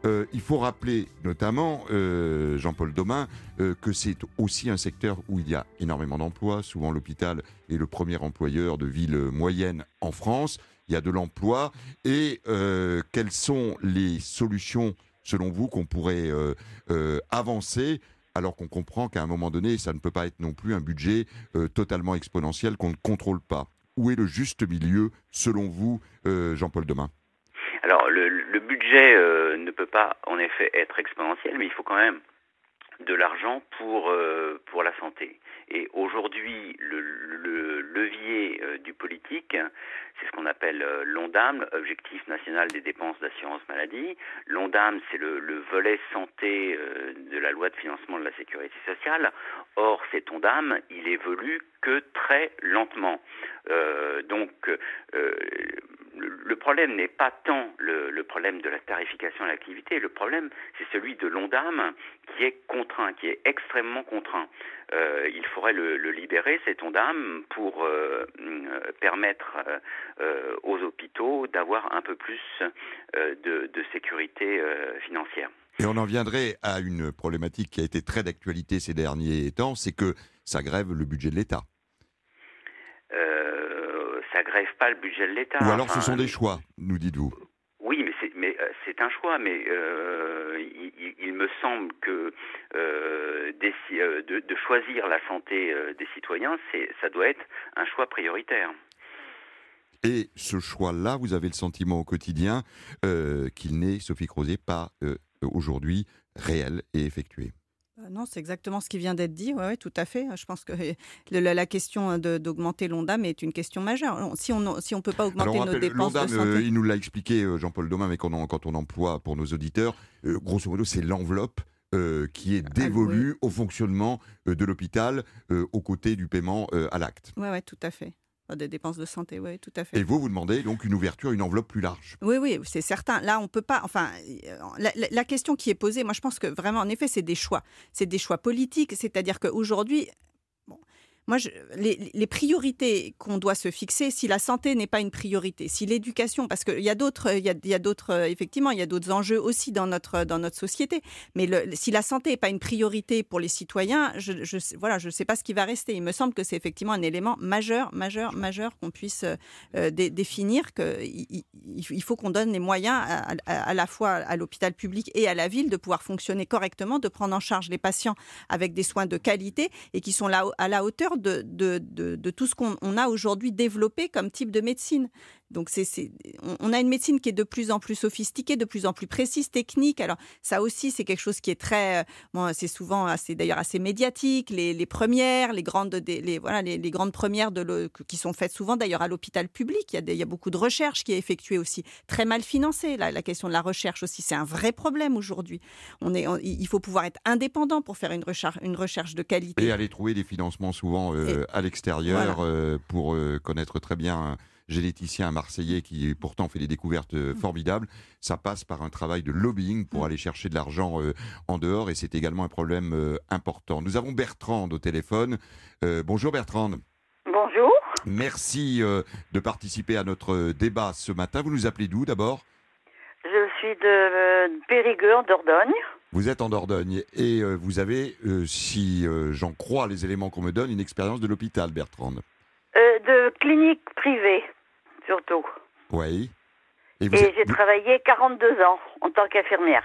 Euh, il faut rappeler notamment, euh, Jean-Paul Domain, euh, que c'est aussi un secteur où il y a énormément d'emplois. Souvent, l'hôpital est le premier employeur de villes moyennes en France. Il y a de l'emploi. Et euh, quelles sont les solutions, selon vous, qu'on pourrait euh, euh, avancer, alors qu'on comprend qu'à un moment donné, ça ne peut pas être non plus un budget euh, totalement exponentiel qu'on ne contrôle pas. Où est le juste milieu, selon vous, euh, Jean-Paul Domain ? Alors, le, le budget euh, ne peut pas, en effet, être exponentiel, mais il faut quand même de l'argent pour euh, pour la santé. Et aujourd'hui, le, le levier euh, du politique, c'est ce qu'on appelle euh, l'ONDAM, Objectif national des dépenses d'assurance maladie. L'ONDAM, c'est le, le volet santé euh, de la loi de financement de la sécurité sociale. Or, cet ONDAM, il évolue que très lentement. Euh, donc, euh, le problème n'est pas tant le, le problème de la tarification à l'activité, le problème c'est celui de l'ONDAM qui est contraint, qui est extrêmement contraint. Euh, il faudrait le, le libérer, cet ONDAM, pour euh, permettre euh, aux hôpitaux d'avoir un peu plus euh, de, de sécurité euh, financière. Et on en viendrait à une problématique qui a été très d'actualité ces derniers temps, c'est que ça grève le budget de l'État. Euh, ça grève pas le budget de l'État. Ou alors enfin, ce sont des choix, nous dites-vous. Oui, mais c'est, mais, euh, c'est un choix, mais euh, il, il me semble que euh, des, euh, de, de choisir la santé euh, des citoyens, c'est, ça doit être un choix prioritaire. Et ce choix-là, vous avez le sentiment au quotidien euh, qu'il n'est, Sophie Crozet, pas euh, aujourd'hui réel et effectué. Non, c'est exactement ce qui vient d'être dit, oui, ouais, tout à fait. Je pense que la, la question de, d'augmenter l'ONDAM est une question majeure. Si on ne si on peut pas augmenter Alors, nos dépenses l'ONDAM, de santé... euh, il nous l'a expliqué, euh, Jean-Paul Domain, mais quand on, quand on emploie pour nos auditeurs, euh, grosso modo, c'est l'enveloppe euh, qui est dévolue ah, oui. au fonctionnement euh, de l'hôpital euh, aux côtés du paiement euh, à l'acte. Oui, ouais, tout à fait. Des dépenses de santé, oui, tout à fait. Et vous, vous demandez donc une ouverture, une enveloppe plus large. Oui, oui, c'est certain. Là, on peut pas. Enfin, la, la, la question qui est posée, moi, je pense que vraiment, en effet, c'est des choix. C'est des choix politiques. C'est-à-dire qu'aujourd'hui, bon, moi, je, les, les priorités qu'on doit se fixer, si la santé n'est pas une priorité, si l'éducation, parce qu'il y a d'autres, il y a, il y a d'autres, effectivement, il y a d'autres enjeux aussi dans notre dans notre société. Mais le, si la santé n'est pas une priorité pour les citoyens, je, je voilà, je sais pas ce qui va rester. Il me semble que c'est effectivement un élément majeur, majeur, majeur qu'on puisse euh, dé, définir que il, il faut qu'on donne les moyens à, à, à la fois à l'hôpital public et à la ville de pouvoir fonctionner correctement, de prendre en charge les patients avec des soins de qualité et qui sont là à la hauteur De, de, de, de tout ce qu'on on a aujourd'hui développé comme type de médecine. Donc, c'est, c'est, on a une médecine qui est de plus en plus sophistiquée, de plus en plus précise, technique. Alors, ça aussi, c'est quelque chose qui est très... Bon, c'est souvent assez, d'ailleurs assez médiatique. Les, les premières, les grandes, les, voilà, les, les grandes premières de le, qui sont faites souvent, d'ailleurs, à l'hôpital public. Il y a, des, il y a beaucoup de recherche qui est effectuée aussi. Très mal financée. La, la question de la recherche aussi, c'est un vrai problème aujourd'hui. On est, on, il faut pouvoir être indépendant pour faire une recherche, une recherche de qualité. Et aller trouver des financements souvent euh, Et, à l'extérieur voilà. euh, pour euh, connaître très bien... un généticien marseillais qui pourtant fait des découvertes euh, formidables. Ça passe par un travail de lobbying pour mmh. aller chercher de l'argent euh, en dehors et c'est également un problème euh, important. Nous avons Bertrande au téléphone. Euh, bonjour Bertrande. Bonjour. Merci euh, de participer à notre débat ce matin. Vous nous appelez d'où d'abord ? Je suis de euh, Périgueux, en Dordogne. Vous êtes en Dordogne et euh, vous avez, euh, si euh, j'en crois les éléments qu'on me donne, une expérience de l'hôpital, Bertrande. Euh, de clinique privée, surtout. Oui. Et, vous et êtes... j'ai travaillé quarante-deux ans en tant qu'infirmière.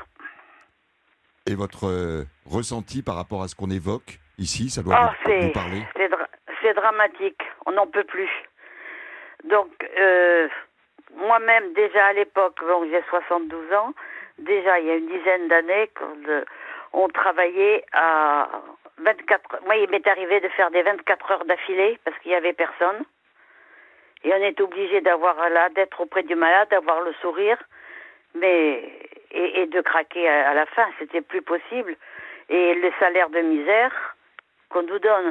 Et votre euh, ressenti par rapport à ce qu'on évoque ici, ça doit oh, vous, c'est, vous parler c'est, dra- c'est dramatique, on n'en peut plus. Donc, euh, moi-même, déjà à l'époque, donc j'ai soixante-douze ans, déjà il y a une dizaine d'années, quand euh, on travaillait à... vingt-quatre Moi, il m'est arrivé de faire des vingt-quatre heures d'affilée parce qu'il n'y avait personne. Et on est obligé d'avoir là, d'être auprès du malade, d'avoir le sourire, mais et, et de craquer à, à la fin. C'était plus possible. Et le salaire de misère qu'on nous donne,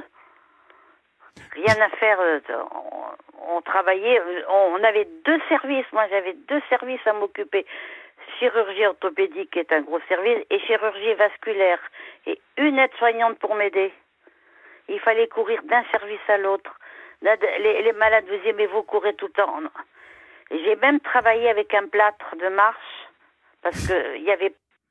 rien à faire. On, on travaillait, on, on avait deux services. Moi, j'avais deux services à m'occuper. Chirurgie orthopédique qui est un gros service et chirurgie vasculaire et une aide-soignante pour m'aider. Il fallait courir d'un service à l'autre. Les, les malades vous disaient mais vous courez tout le temps. J'ai même travaillé avec un plâtre de marche parce que il y avait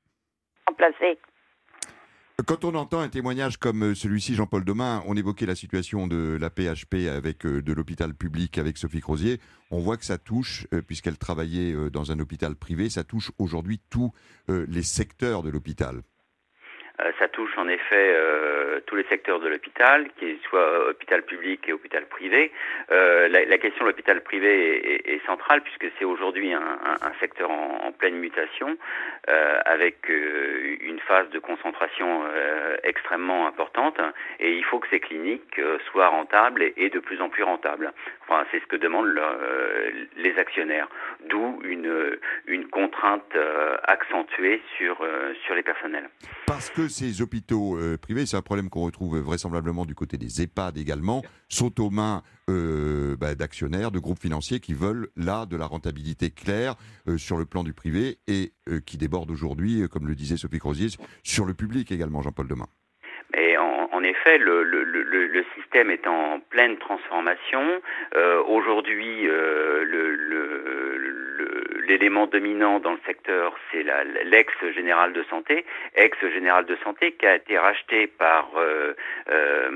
remplacer. Quand on entend un témoignage comme celui-ci, Jean-Paul Domain, on évoquait la situation de la P H P avec de l'hôpital public avec Sophie Crozier, on voit que ça touche, puisqu'elle travaillait dans un hôpital privé, ça touche aujourd'hui tous les secteurs de l'hôpital. Euh, ça touche en effet euh, tous les secteurs de l'hôpital, qu'il soit hôpital public et hôpital privé. Euh, la, la question de l'hôpital privé est, est, est centrale puisque c'est aujourd'hui un, un, un secteur en, en pleine mutation, euh, avec euh, une phase de concentration euh, extrêmement importante. Et il faut que ces cliniques euh, soient rentables et, et de plus en plus rentables. Enfin, c'est ce que demandent le, euh, les actionnaires. D'où une, une contrainte euh, accentuée sur, euh, sur les personnels. Parce que ces hôpitaux euh, privés, c'est un problème qu'on retrouve vraisemblablement du côté des EHPAD également, sont aux mains euh, bah, d'actionnaires, de groupes financiers qui veulent là de la rentabilité claire euh, sur le plan du privé et euh, qui débordent aujourd'hui, euh, comme le disait Sophie Crozier, sur le public également, Jean-Paul Domain. Et en, en effet, le, le, le, le système est en pleine transformation. Euh, aujourd'hui, euh, le, le, le, l'élément dominant dans le secteur, c'est la, l'ex-général de santé, ex-général de santé qui a été racheté par euh, euh,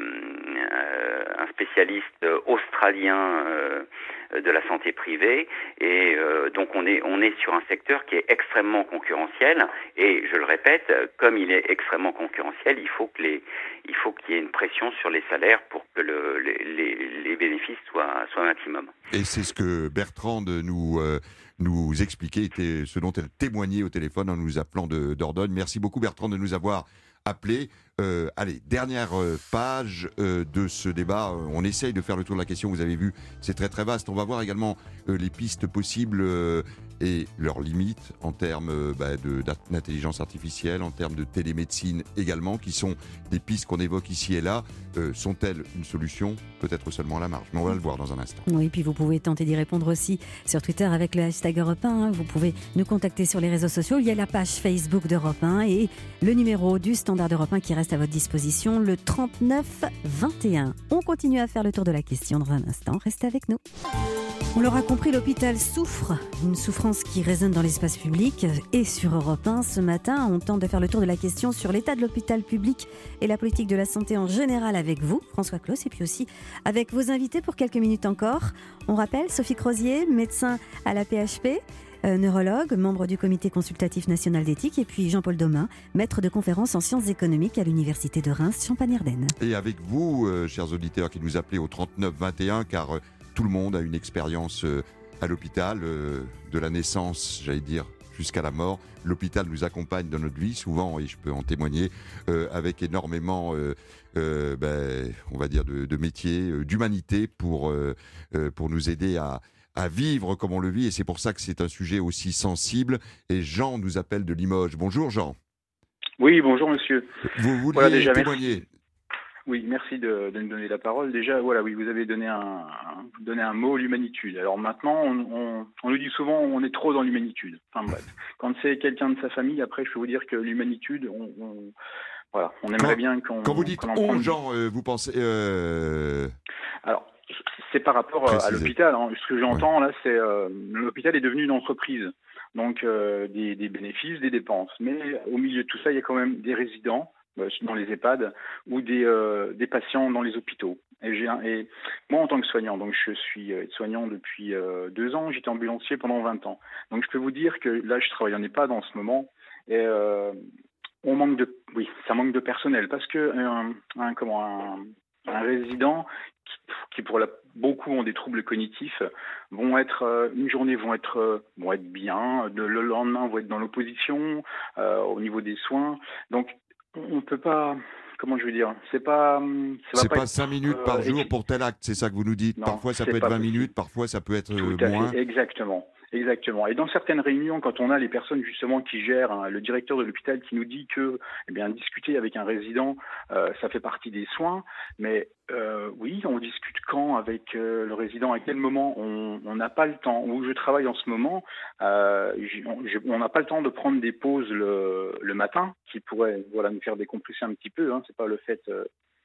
un spécialiste australien euh, de la santé privée. Et euh, donc on est, on est sur un secteur qui est extrêmement concurrentiel. Et je le répète, comme il est extrêmement concurrentiel, il faut que les il faut qu'il y ait une pression sur les salaires pour que le, les, les bénéfices soient, soient maximum. Et c'est ce que Bertrande nous, euh, nous expliquait, était ce dont elle témoignait au téléphone en nous appelant de, d'Ordogne. Merci beaucoup Bertrande de nous avoir appelés. Euh, allez, dernière page euh, de ce débat. On essaye de faire le tour de la question, vous avez vu, c'est très très vaste. On va voir également euh, les pistes possibles euh, et leurs limites en termes euh, bah, de, d'intelligence artificielle, en termes de télémédecine également, qui sont des pistes qu'on évoque ici et là. Euh, sont-elles une solution ? Peut-être seulement à la marge, mais on va le voir dans un instant. Oui, puis vous pouvez tenter d'y répondre aussi sur Twitter avec le hashtag Europe un. Hein. Vous pouvez nous contacter sur les réseaux sociaux. Il y a la page Facebook d'Europe un et le numéro du standard d'Europe un qui reste à votre disposition, le trente-neuf vingt et un. On continue à faire le tour de la question dans un instant. Restez avec nous. On l'aura compris, l'hôpital souffre, une souffrance qui résonne dans l'espace public. Et sur Europe un, ce matin, on tente de faire le tour de la question sur l'état de l'hôpital public et la politique de la santé en général avec vous, François Claus, et puis aussi avec vos invités pour quelques minutes encore. On rappelle, Sophie Crozier, médecin à la P H P, Euh, neurologue, membre du comité consultatif national d'éthique, et puis Jean-Paul Domain, maître de conférences en sciences économiques à l'université de Reims, Champagne-Ardenne. Et avec vous, euh, chers auditeurs qui nous appelez au trente-neuf vingt et un, car euh, tout le monde a une expérience euh, à l'hôpital, euh, de la naissance, j'allais dire, jusqu'à la mort. L'hôpital nous accompagne dans notre vie, souvent, et je peux en témoigner, euh, avec énormément, euh, euh, ben, on va dire, de, de métiers, euh, d'humanité pour, euh, euh, pour nous aider à à vivre comme on le vit, et c'est pour ça que c'est un sujet aussi sensible. Et Jean nous appelle de Limoges. Bonjour Jean. Oui, bonjour monsieur. Vous vouliez voilà, déjà, témoigner. Merci. Oui, merci de, de nous donner la parole. Déjà, voilà, oui, vous avez donné un, donné un mot, l'humanitude. Alors maintenant, on, on, on nous dit souvent on est trop dans l'humanitude. Enfin bref, quand c'est quelqu'un de sa famille, après, je peux vous dire que l'humanitude, on, on, voilà, on aimerait quand, bien qu'on... Quand vous dites qu'on en on, prenne... Jean, euh, vous pensez... Euh... Alors, c'est par rapport Précisez. à l'hôpital. Hein. Ce que j'entends ouais. là, c'est euh, l'hôpital est devenu une entreprise. Donc euh, des, des bénéfices, des dépenses. Mais au milieu de tout ça, il y a quand même des résidents euh, dans les EHPAD ou des, euh, des patients dans les hôpitaux. Et, j'ai un, et moi, en tant que soignant, donc je suis soignant depuis euh, deux ans, j'étais ambulancier pendant vingt ans. Donc je peux vous dire que là, je travaille en EHPAD en ce moment. Et euh, on manque de, oui, ça manque de personnel parce que un, un comment un, un résident qui pour la, beaucoup ont des troubles cognitifs, vont être euh, une journée vont être euh, vont être bien, de, le lendemain vont être dans l'opposition euh, au niveau des soins. Donc on ne peut pas, comment je veux dire, c'est pas ça c'est va pas, pas cinq être, minutes euh, par jour écrit. pour tel acte, c'est ça que vous nous dites. Non, parfois ça peut être vingt possible. minutes, parfois ça peut être Tout euh, à moins. fait, exactement. Exactement. Et dans certaines réunions, quand on a les personnes justement qui gèrent, hein, le directeur de l'hôpital qui nous dit que, eh bien, discuter avec un résident, euh, ça fait partie des soins. Mais euh, oui, on discute quand avec euh, le résident, à quel moment on n'a pas le temps. Où je travaille en ce moment, euh, on n'a pas le temps de prendre des pauses le, le matin, qui pourraient, voilà, nous faire décompresser un petit peu. Hein. C'est pas le fait. Euh,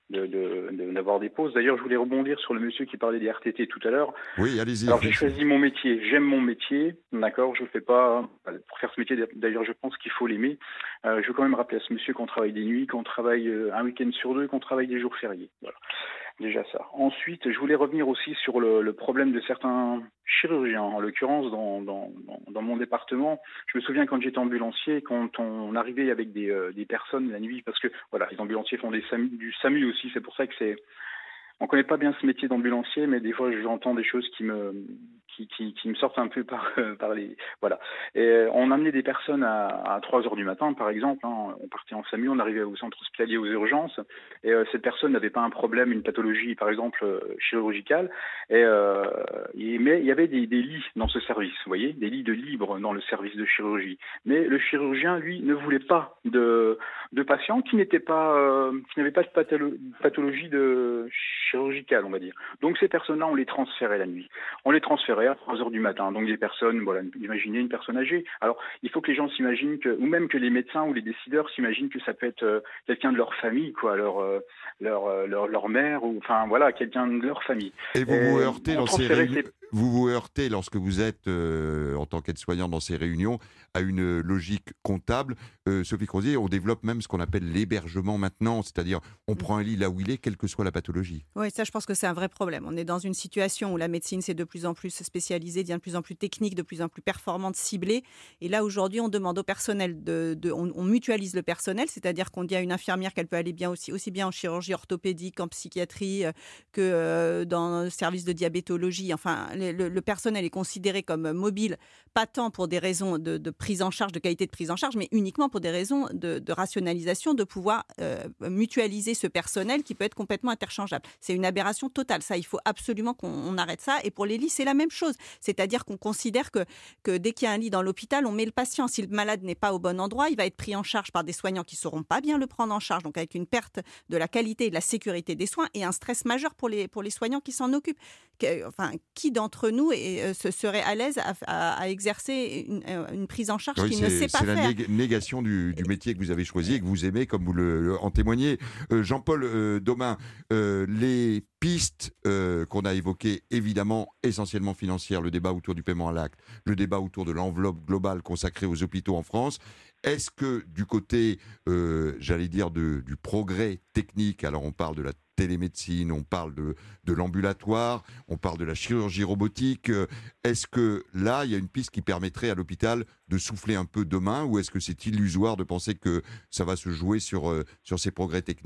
de, de, de, d'avoir des pauses. D'ailleurs, je voulais rebondir sur le monsieur qui parlait des R T T tout à l'heure. Oui, allez-y. Alors, j'ai choisi mon métier. J'aime mon métier, d'accord. Je ne fais pas... Pour faire ce métier, d'ailleurs, je pense qu'il faut l'aimer. Euh, je veux quand même rappeler à ce monsieur qu'on travaille des nuits, qu'on travaille un week-end sur deux, qu'on travaille des jours fériés. Voilà. Déjà ça. Ensuite, je voulais revenir aussi sur le, le problème de certains chirurgiens. En l'occurrence, dans, dans, dans, dans mon département, je me souviens quand j'étais ambulancier, quand on arrivait avec des, euh, des personnes la nuit, parce que voilà, les ambulanciers font des SAMU, du SAMU aussi, c'est pour ça que c'est... On connaît pas bien ce métier d'ambulancier, mais des fois j'entends des choses qui me qui, qui, qui me sortent un peu par euh, par les voilà. Et on amenait des personnes à, à trois heures du matin, par exemple. Hein, on partait en SAMU, on arrivait au centre hospitalier aux urgences, et euh, cette personne n'avait pas un problème, une pathologie, par exemple euh, chirurgicale. Et, euh, et mais il y avait des, des lits dans ce service, vous voyez, des lits de libre dans le service de chirurgie. Mais le chirurgien, lui, ne voulait pas de de patients qui n'étaient pas euh, qui n'avaient pas de patholo- pathologie de chirurgicale, on va dire. Donc ces personnes-là, on les transférait la nuit. On les transférait à trois heures du matin. Donc des personnes, voilà, imaginez une personne âgée. Alors il faut que les gens s'imaginent que, ou même que les médecins ou les décideurs s'imaginent que ça peut être euh, quelqu'un de leur famille, quoi, leur euh, leur, euh, leur leur mère, ou enfin voilà, quelqu'un de leur famille. Et vous vous Et heurtez on dans ces transférait réunions. ces- Vous vous heurtez lorsque vous êtes euh, en tant qu'aide-soignant dans ces réunions à une logique comptable. Euh, Sophie Crozier, on développe même ce qu'on appelle l'hébergement maintenant, c'est-à-dire on prend un lit là où il est, quelle que soit la pathologie. Oui, ça, je pense que c'est un vrai problème. On est dans une situation où la médecine s'est de plus en plus spécialisée, devient de plus en plus technique, de plus en plus performante, ciblée. Et là, aujourd'hui, on demande au personnel, de, de on, on mutualise le personnel, c'est-à-dire qu'on dit à une infirmière qu'elle peut aller bien aussi, aussi bien en chirurgie orthopédique, en psychiatrie, euh, que euh, dans le service de diabétologie. Enfin, le, le, le personnel est considéré comme mobile, pas tant pour des raisons de, de prise en charge, de qualité de prise en charge, mais uniquement pour des raisons de, de rationalisation, de pouvoir euh, mutualiser ce personnel qui peut être complètement interchangeable. C'est une aberration totale. Ça, il faut absolument qu'on on arrête ça. Et pour les lits, c'est la même chose. C'est-à-dire qu'on considère que, que dès qu'il y a un lit dans l'hôpital, on met le patient. Si le malade n'est pas au bon endroit, il va être pris en charge par des soignants qui ne sauront pas bien le prendre en charge, donc avec une perte de la qualité et de la sécurité des soins et un stress majeur pour les, pour les soignants qui s'en occupent. Que, enfin, qui d'entre nous est, euh, se serait à l'aise à, à, à exercer une, une prise en charge Oui, qu'il ne sait pas c'est faire? la nég- négation du, du métier que vous avez choisi et que vous aimez, comme vous le, le- en témoignez. Euh, Jean-Paul euh, Domain, euh, les pistes euh, qu'on a évoquées, évidemment, essentiellement financières, le débat autour du paiement à l'acte, le débat autour de l'enveloppe globale consacrée aux hôpitaux en France. Est-ce que du côté, euh, j'allais dire, de, du progrès technique, alors on parle de la télémédecine, on parle de, de l'ambulatoire, on parle de la chirurgie robotique, euh, est-ce que là, il y a une piste qui permettrait à l'hôpital de souffler un peu demain, ou est-ce que c'est illusoire de penser que ça va se jouer sur, euh, sur ces progrès techniques ?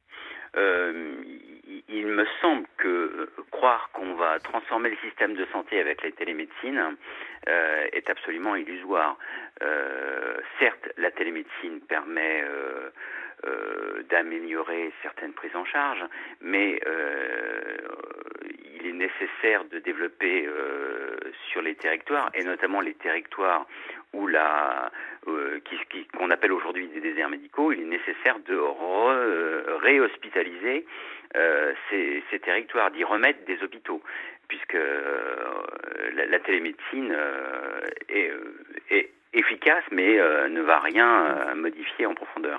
Euh, il me semble que euh, croire qu'on va transformer le système de santé avec la télémédecine euh, est absolument illusoire. Euh, certes, la télémédecine permet euh, euh, d'améliorer certaines prises en charge, mais euh, il est nécessaire de développer euh, sur les territoires, et notamment les territoires où la, euh, qui, qui, qu'on appelle aujourd'hui des déserts médicaux, il est nécessaire de re, réhospitaliser euh, ces, ces territoires, d'y remettre des hôpitaux, puisque euh, la, la télémédecine euh, est, est efficace, mais euh, ne va rien euh, modifier en profondeur.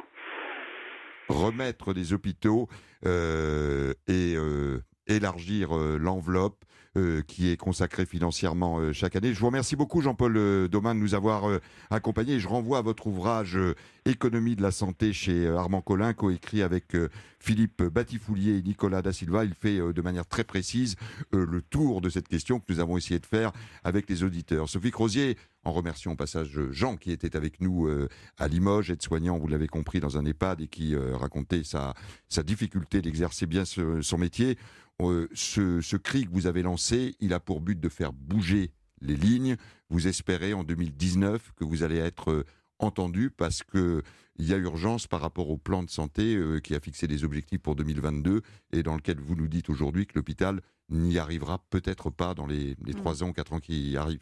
Remettre des hôpitaux euh, et euh, élargir euh, l'enveloppe euh, qui est consacrée financièrement euh, chaque année. Je vous remercie beaucoup, Jean-Paul euh, Domain, de nous avoir euh, accompagnés. Je renvoie à votre ouvrage euh, Économie de la santé chez euh, Armand Collin, coécrit avec euh, Philippe Batifoulier et Nicolas Da Silva. Il fait euh, de manière très précise euh, le tour de cette question que nous avons essayé de faire avec les auditeurs. Sophie Crozier, en remerciant au passage Jean qui était avec nous euh, à Limoges, aide-soignant, vous l'avez compris, dans un EHPAD et qui euh, racontait sa, sa difficulté d'exercer bien ce, son métier. Euh, ce, ce cri que vous avez lancé, il a pour but de faire bouger les lignes. Vous espérez en deux mille dix-neuf que vous allez être euh, entendu parce qu'il y a urgence par rapport au plan de santé euh, qui a fixé des objectifs pour deux mille vingt-deux et dans lequel vous nous dites aujourd'hui que l'hôpital n'y arrivera peut-être pas dans les, les trois ans, quatre ans qui arrivent.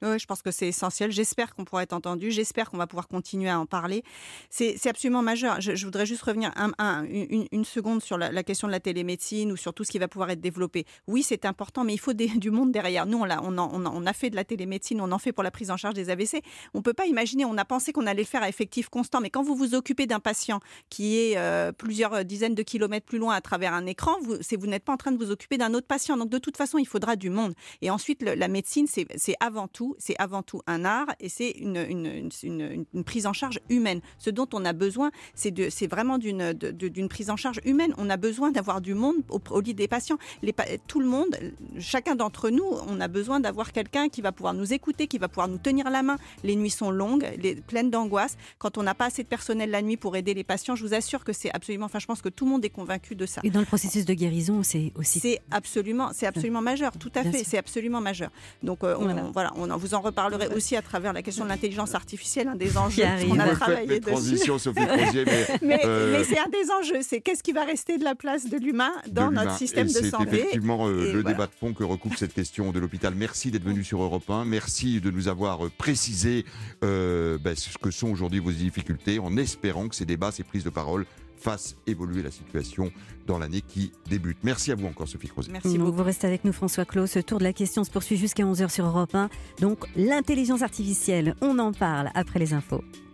Oui, je pense que c'est essentiel. J'espère qu'on pourra être entendu. J'espère qu'on va pouvoir continuer à en parler. C'est, c'est absolument majeur. Je, je voudrais juste revenir un, un, une, une seconde sur la, la question de la télémédecine ou sur tout ce qui va pouvoir être développé. Oui, c'est important, mais il faut des, du monde derrière. Nous, on a, on, a, on, a, on a fait de la télémédecine, on en fait pour la prise en charge des A V C. On ne peut pas imaginer, on a pensé qu'on allait le faire à effectif constant, mais quand vous vous occupez d'un patient qui est euh, plusieurs dizaines de kilomètres plus loin à travers un écran, vous, c'est, vous n'êtes pas en train de vous occuper d'un autre patient. Donc, de toute façon, il faudra du monde. Et ensuite, le, la médecine, c'est, c'est avant tout c'est avant tout un art et c'est une, une, une, une, une prise en charge humaine. Ce dont on a besoin, c'est, de, c'est vraiment d'une, de, d'une prise en charge humaine. On a besoin d'avoir du monde au, au lit des patients. Les, tout le monde, chacun d'entre nous, on a besoin d'avoir quelqu'un qui va pouvoir nous écouter, qui va pouvoir nous tenir la main. Les nuits sont longues, les, pleines d'angoisse. Quand on n'a pas assez de personnel la nuit pour aider les patients, je vous assure que c'est absolument... Enfin, je pense que tout le monde est convaincu de ça. Et dans le processus de guérison, c'est aussi... C'est absolument, c'est absolument majeur, tout à fait. C'est absolument majeur. Donc, euh, on, voilà. voilà, on vous en reparlerez aussi à travers la question de l'intelligence artificielle, un des enjeux qu'on a travaillé dessus. Transition, Sophie Crozier, mais, mais, euh... mais c'est un des enjeux, c'est qu'est-ce qui va rester de la place de l'humain dans de l'humain. Notre système et de santé. C'est effectivement euh, le voilà. débat de fond que recoupe cette question de l'hôpital. Merci d'être venu sur Europe un, merci de nous avoir précisé euh, ben, ce que sont aujourd'hui vos difficultés, en espérant que ces débats, ces prises de parole fassent évoluer la situation dans l'année qui débute. Merci à vous encore, Sophie Crozier. Merci beaucoup. Vous restez avec nous, François Claus. Ce tour de la question se poursuit jusqu'à onze heures sur Europe un. Donc, l'intelligence artificielle, on en parle après les infos.